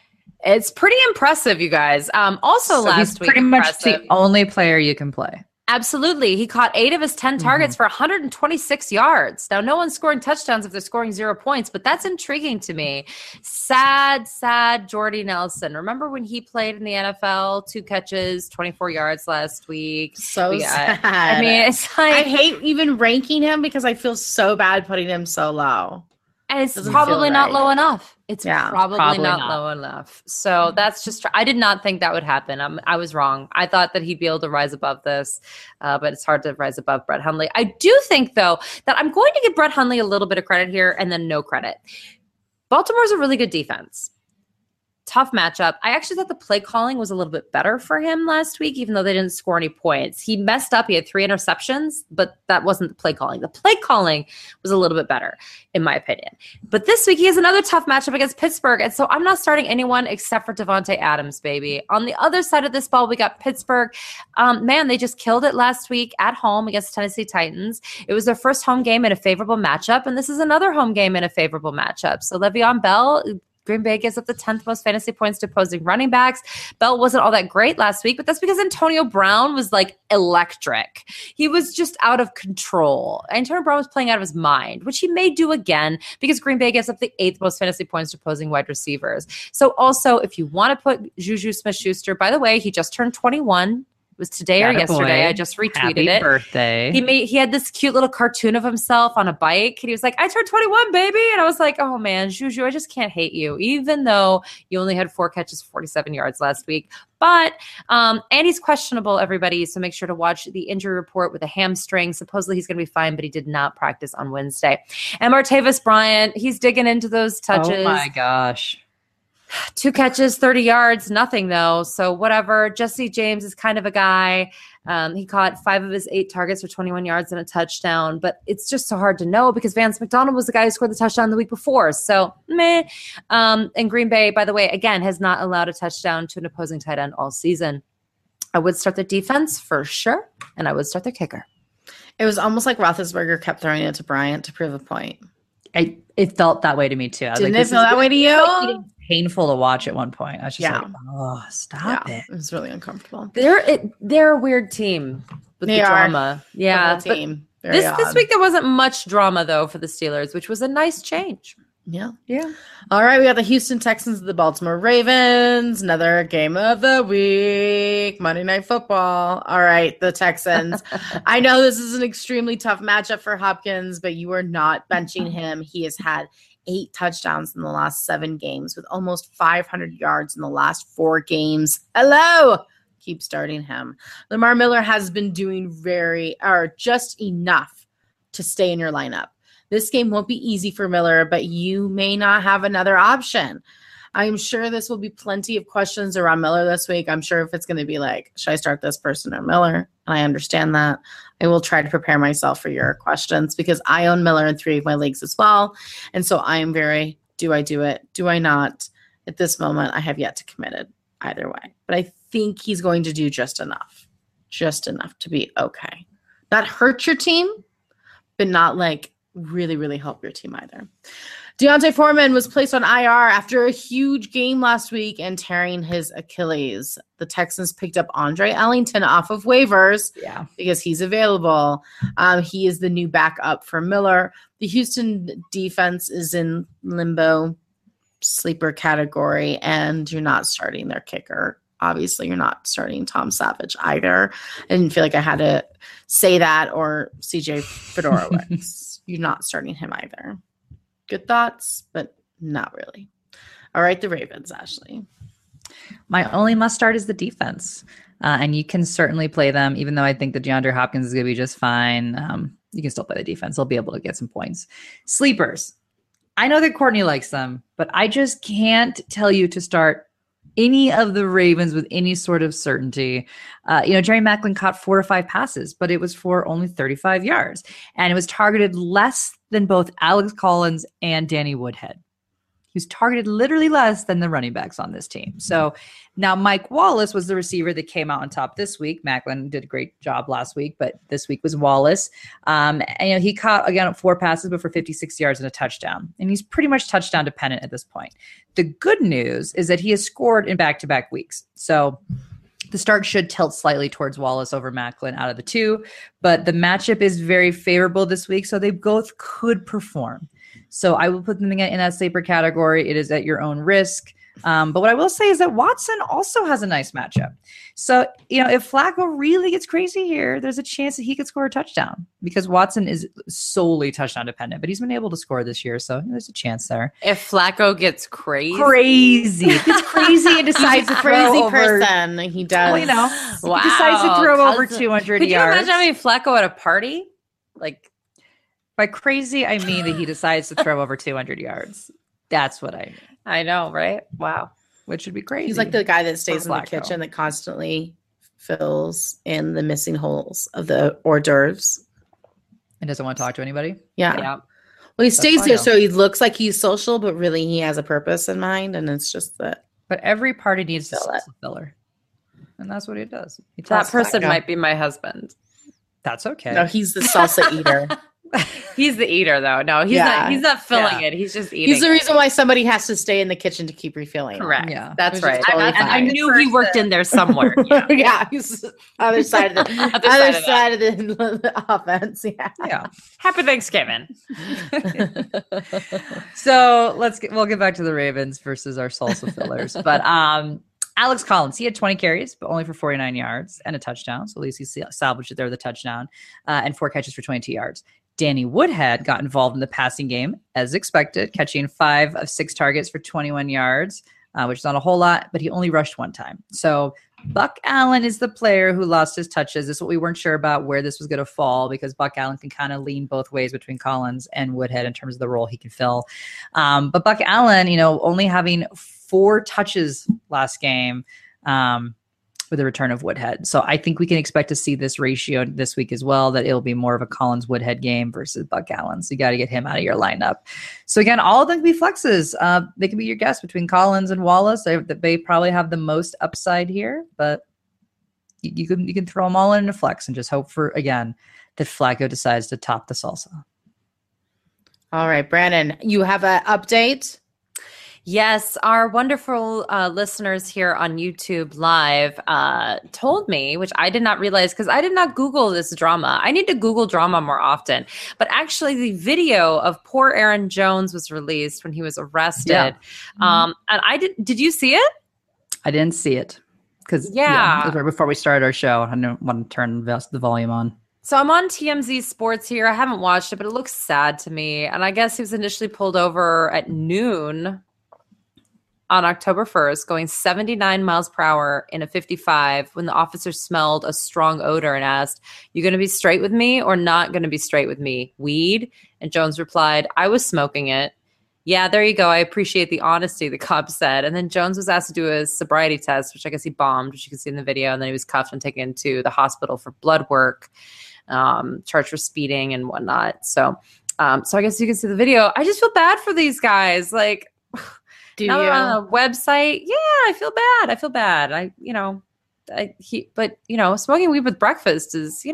It's pretty impressive, you guys. Also, So he's last week, pretty much impressive. the only player you can play. Absolutely. He caught 8 of his 10 targets for 126 yards. Now, no one's scoring touchdowns if they're scoring 0 points, but that's intriguing to me. Sad Jordy Nelson. Remember when he played in the NFL? 2 catches, 24 yards last week. Sad. I mean, it's like, I hate even ranking him because I feel so bad putting him so low. and it's Doesn't probably feel not right. low enough. It's Yeah, probably probably not not. low enough. So that's just, I did not think that would happen. I was wrong. I thought that he'd be able to rise above this, but it's hard to rise above Brett Hundley. I do think, though, that I'm going to give Brett Hundley a little bit of credit here and then no credit. Baltimore's a really good defense. Tough matchup. I actually thought the play calling was a little bit better for him last week, even though they didn't score any points. He messed up. He had 3 interceptions, but that wasn't the play calling. The play calling was a little bit better, in my opinion. But this week, he has another tough matchup against Pittsburgh, and so I'm not starting anyone except for Devontae Adams, baby. On the other side of this ball, we got Pittsburgh. Man, they just killed it last week at home against Tennessee Titans. It was their first home game in a favorable matchup, and this is another home game in a favorable matchup. So Le'Veon Bell, Green Bay gives up the 10th most fantasy points to opposing running backs. Bell wasn't all that great last week, but that's because Antonio Brown was like electric. He was just out of control. Antonio Brown was playing out of his mind, which he may do again because Green Bay gives up the 8th most fantasy points to opposing wide receivers. So also, if you want to put Juju Smith-Schuster, by the way, he just turned 21. It was today or yesterday. I just retweeted Happy it. birthday. He had this cute little cartoon of himself on a bike, and he was like, "I turned 21, baby." And I was like, "Oh man, Juju, I just can't hate you, even though you only had 4 catches, 47 yards last week." But and he's questionable, everybody. So make sure to watch the injury report with a hamstring. Supposedly he's going to be fine, but he did not practice on Wednesday. And Martavis Bryant, he's digging into those touches. Oh my gosh. 2 catches, 30 yards, nothing though. So whatever. Jesse James is kind of a guy. He caught 5 of his 8 targets for 21 yards and a touchdown, but it's just so hard to know because Vance McDonald was the guy who scored the touchdown the week before. So meh. And Green Bay, by the way, again, has not allowed a touchdown to an opposing tight end all season. I would start their defense for sure, and I would start their kicker. It was almost like Roethlisberger kept throwing it to Bryant to prove a point. It felt that way to me too. I was Didn't like, it feel that way to you? like painful to watch at one point. I was just like, oh, stop it. It was really uncomfortable. They're a weird team with They the are. drama. Yeah, The whole team. Very This odd. week there wasn't much drama though for the Steelers, which was a nice change. Yeah. Yeah. All right, we got the Houston Texans, the Baltimore Ravens, another game of the week, Monday Night Football. All right, the Texans. I know this is an extremely tough matchup for Hopkins, but you are not benching him. He has had 8 touchdowns in the last 7 games with almost 500 yards in the last 4 games. Hello. Keep starting him. Lamar Miller has been doing just enough to stay in your lineup. This game won't be easy for Miller, but you may not have another option. I'm sure this will be plenty of questions around Miller this week. I'm sure if it's going to be like, should I start this person or Miller? And I understand that. I will try to prepare myself for your questions because I own Miller in 3 of my leagues as well. And so I am very, do I do it? Do I not? At this moment, I have yet to commit it either way. But I think he's going to do just enough to be okay. Not hurt your team, but not like really, really help your team either. Deontay Foreman was placed on IR after a huge game last week and tearing his Achilles. The Texans picked up Andre Ellington off of waivers because he's available. He is the new backup for Miller. The Houston defense is in limbo, sleeper category, and you're not starting their kicker. Obviously, you're not starting Tom Savage either. I didn't feel like I had to say that, or CJ Fedorowicz. You're not starting him either. Good thoughts, but not really. All right, the Ravens, Ashley. My only must start is the defense. And you can certainly play them, even though I think that DeAndre Hopkins is going to be just fine. You can still play the defense. They'll be able to get some points. Sleepers. I know that Courtney likes them, but I just can't tell you to start any of the Ravens with any sort of certainty. Jerry Maclin caught 4 or 5 passes, but it was for only 35 yards. And it was targeted less than both Alex Collins and Danny Woodhead. He was targeted literally less than the running backs on this team. So now Mike Wallace was the receiver that came out on top this week. Macklin did a great job last week, but this week was Wallace. And he caught, again, 4 passes, but for 56 yards and a touchdown. And he's pretty much touchdown dependent at this point. The good news is that he has scored in back-to-back weeks. So the start should tilt slightly towards Wallace over Macklin out of the 2, but the matchup is very favorable this week, so they both could perform. So I will put them in that sleeper category. It is at your own risk. But what I will say is that Watson also has a nice matchup. So, if Flacco really gets crazy here, there's a chance that he could score a touchdown because Watson is solely touchdown dependent, but he's been able to score this year. So there's a chance there. If Flacco gets crazy, gets crazy and decides to throw crazy over, person. He does. Well, he decides to throw over 200 Could you yards. imagine having Flacco at a party? Like, by crazy, I mean that he decides to throw over 200 yards. That's what I mean. I know, right? Wow. Which would be crazy. He's like the guy that stays in the Flacco. kitchen that constantly fills in the missing holes of the hors d'oeuvres. And doesn't want to talk to anybody. Yeah. Yeah. Well, he stays there, Flacco. so he looks like he's social, but really he has a purpose in mind, and it's just that. But every party needs a Fill it. salsa filler. And that's what he does. He That tells person Flacco. might be my husband. That's okay. No, he's the salsa eater. He's the eater, though. No, he's Yeah. not. He's not filling Yeah. it. He's just eating. He's the it. reason why somebody has to stay in the kitchen to keep refilling. Correct. Yeah. That's Which is right. totally And I fine. knew he worked in there somewhere. Yeah. Yeah, he's other side of the Other side of the offense. Yeah. Yeah. Happy Thanksgiving. So we'll get back to the Ravens versus our salsa fillers. But Alex Collins, he had 20 carries, but only for 49 yards and a touchdown. So at least he salvaged it there with a touchdown and 4 catches for 22 yards. Danny Woodhead got involved in the passing game as expected, catching 5 of 6 targets for 21 yards, which is not a whole lot, but he only rushed 1 time. So Buck Allen is the player who lost his touches. This is what we weren't sure about where this was going to fall because Buck Allen can kind of lean both ways between Collins and Woodhead in terms of the role he can fill. But Buck Allen, only having 4 touches last game with the return of Woodhead. So I think we can expect to see this ratio this week as well, that it'll be more of a Collins Woodhead game versus Buck Allen. So you got to get him out of your lineup. So again, all of them can be flexes. They can be your guess between Collins and Wallace. They probably have the most upside here, but you can throw them all in a flex and just hope for, again, that Flacco decides to top the salsa. All right, Brandon, you have an update? Yes, our wonderful listeners here on YouTube Live told me, which I did not realize because I did not Google this drama. I need to Google drama more often. But actually, the video of poor Aaron Jones was released when he was arrested. Yeah. And I did you see it? I didn't see it because it was right before we started our show. I didn't want to turn the volume on. So I'm on TMZ Sports here. I haven't watched it, but it looks sad to me. And I guess he was initially pulled over at noon on October 1st, going 79 miles per hour in a 55 when the officer smelled a strong odor and asked, "You going to be straight with me or not going to be straight with me? Weed?" And Jones replied, "I was smoking it." "Yeah, there you go. I appreciate the honesty," the cop said. And then Jones was asked to do a sobriety test, which I guess he bombed, which you can see in the video. And then he was cuffed and taken to the hospital for blood work, charged for speeding and whatnot. So I guess you can see the video. I just feel bad for these guys. Like, Do now you? they're on a website. Yeah, I feel bad. But smoking weed with breakfast is,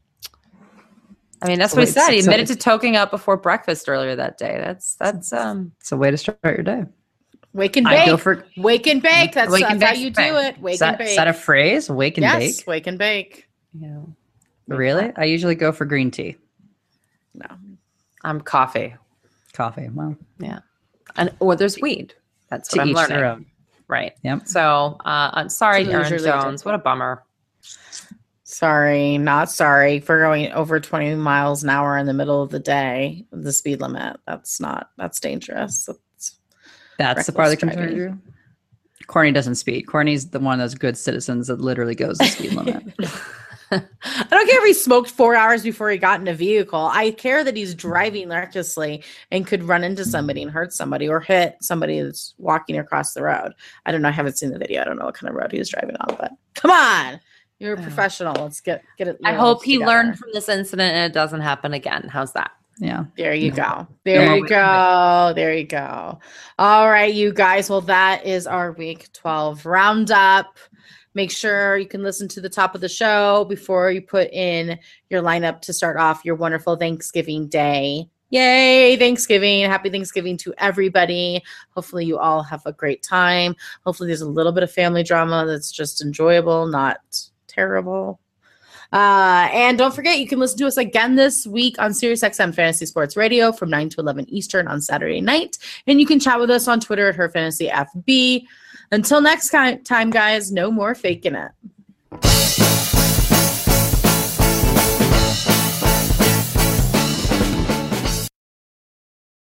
I mean, that's what he said. He admitted to toking up before breakfast earlier that day. That's It's a way to start your day. Wake and I go bake. for Wake and bake. That's Wake and how bake. you do it. Wake is and bake. that a phrase? Wake and yes, bake? wake and bake. Really? I usually go for green tea. No. I'm coffee. Coffee. Well, Or there's weed. That's what to I'm each learning. their own. Right. Yep. So I'm sorry, So Aaron usually Jones. What a bummer. Sorry, not sorry for going over 20 miles an hour in the middle of the day, the speed limit. That's dangerous. That's the part that reckless concerns driving. you. Corny doesn't speed. Corny's the one of those good citizens that literally goes the speed limit. I don't care if he smoked 4 hours before he got in a vehicle. I care that he's driving recklessly and could run into somebody and hurt somebody or hit somebody that's walking across the road. I don't know. I haven't seen the video. I don't know what kind of road he was driving on, but come on. You're a professional. Let's get it. I hope he learned from this incident and it doesn't happen again. How's that? Yeah. There you go. No There more you go. There you go. All right, you guys. Well, that is our week 12 roundup. Make sure you can listen to the top of the show before you put in your lineup to start off your wonderful Thanksgiving day. Yay, Thanksgiving. Happy Thanksgiving to everybody. Hopefully you all have a great time. Hopefully there's a little bit of family drama that's just enjoyable, not terrible. And don't forget, you can listen to us again this week on SiriusXM Fantasy Sports Radio from 9 to 11 Eastern on Saturday night. And you can chat with us on Twitter at HerFantasyFB. Until next time, guys, no more faking it.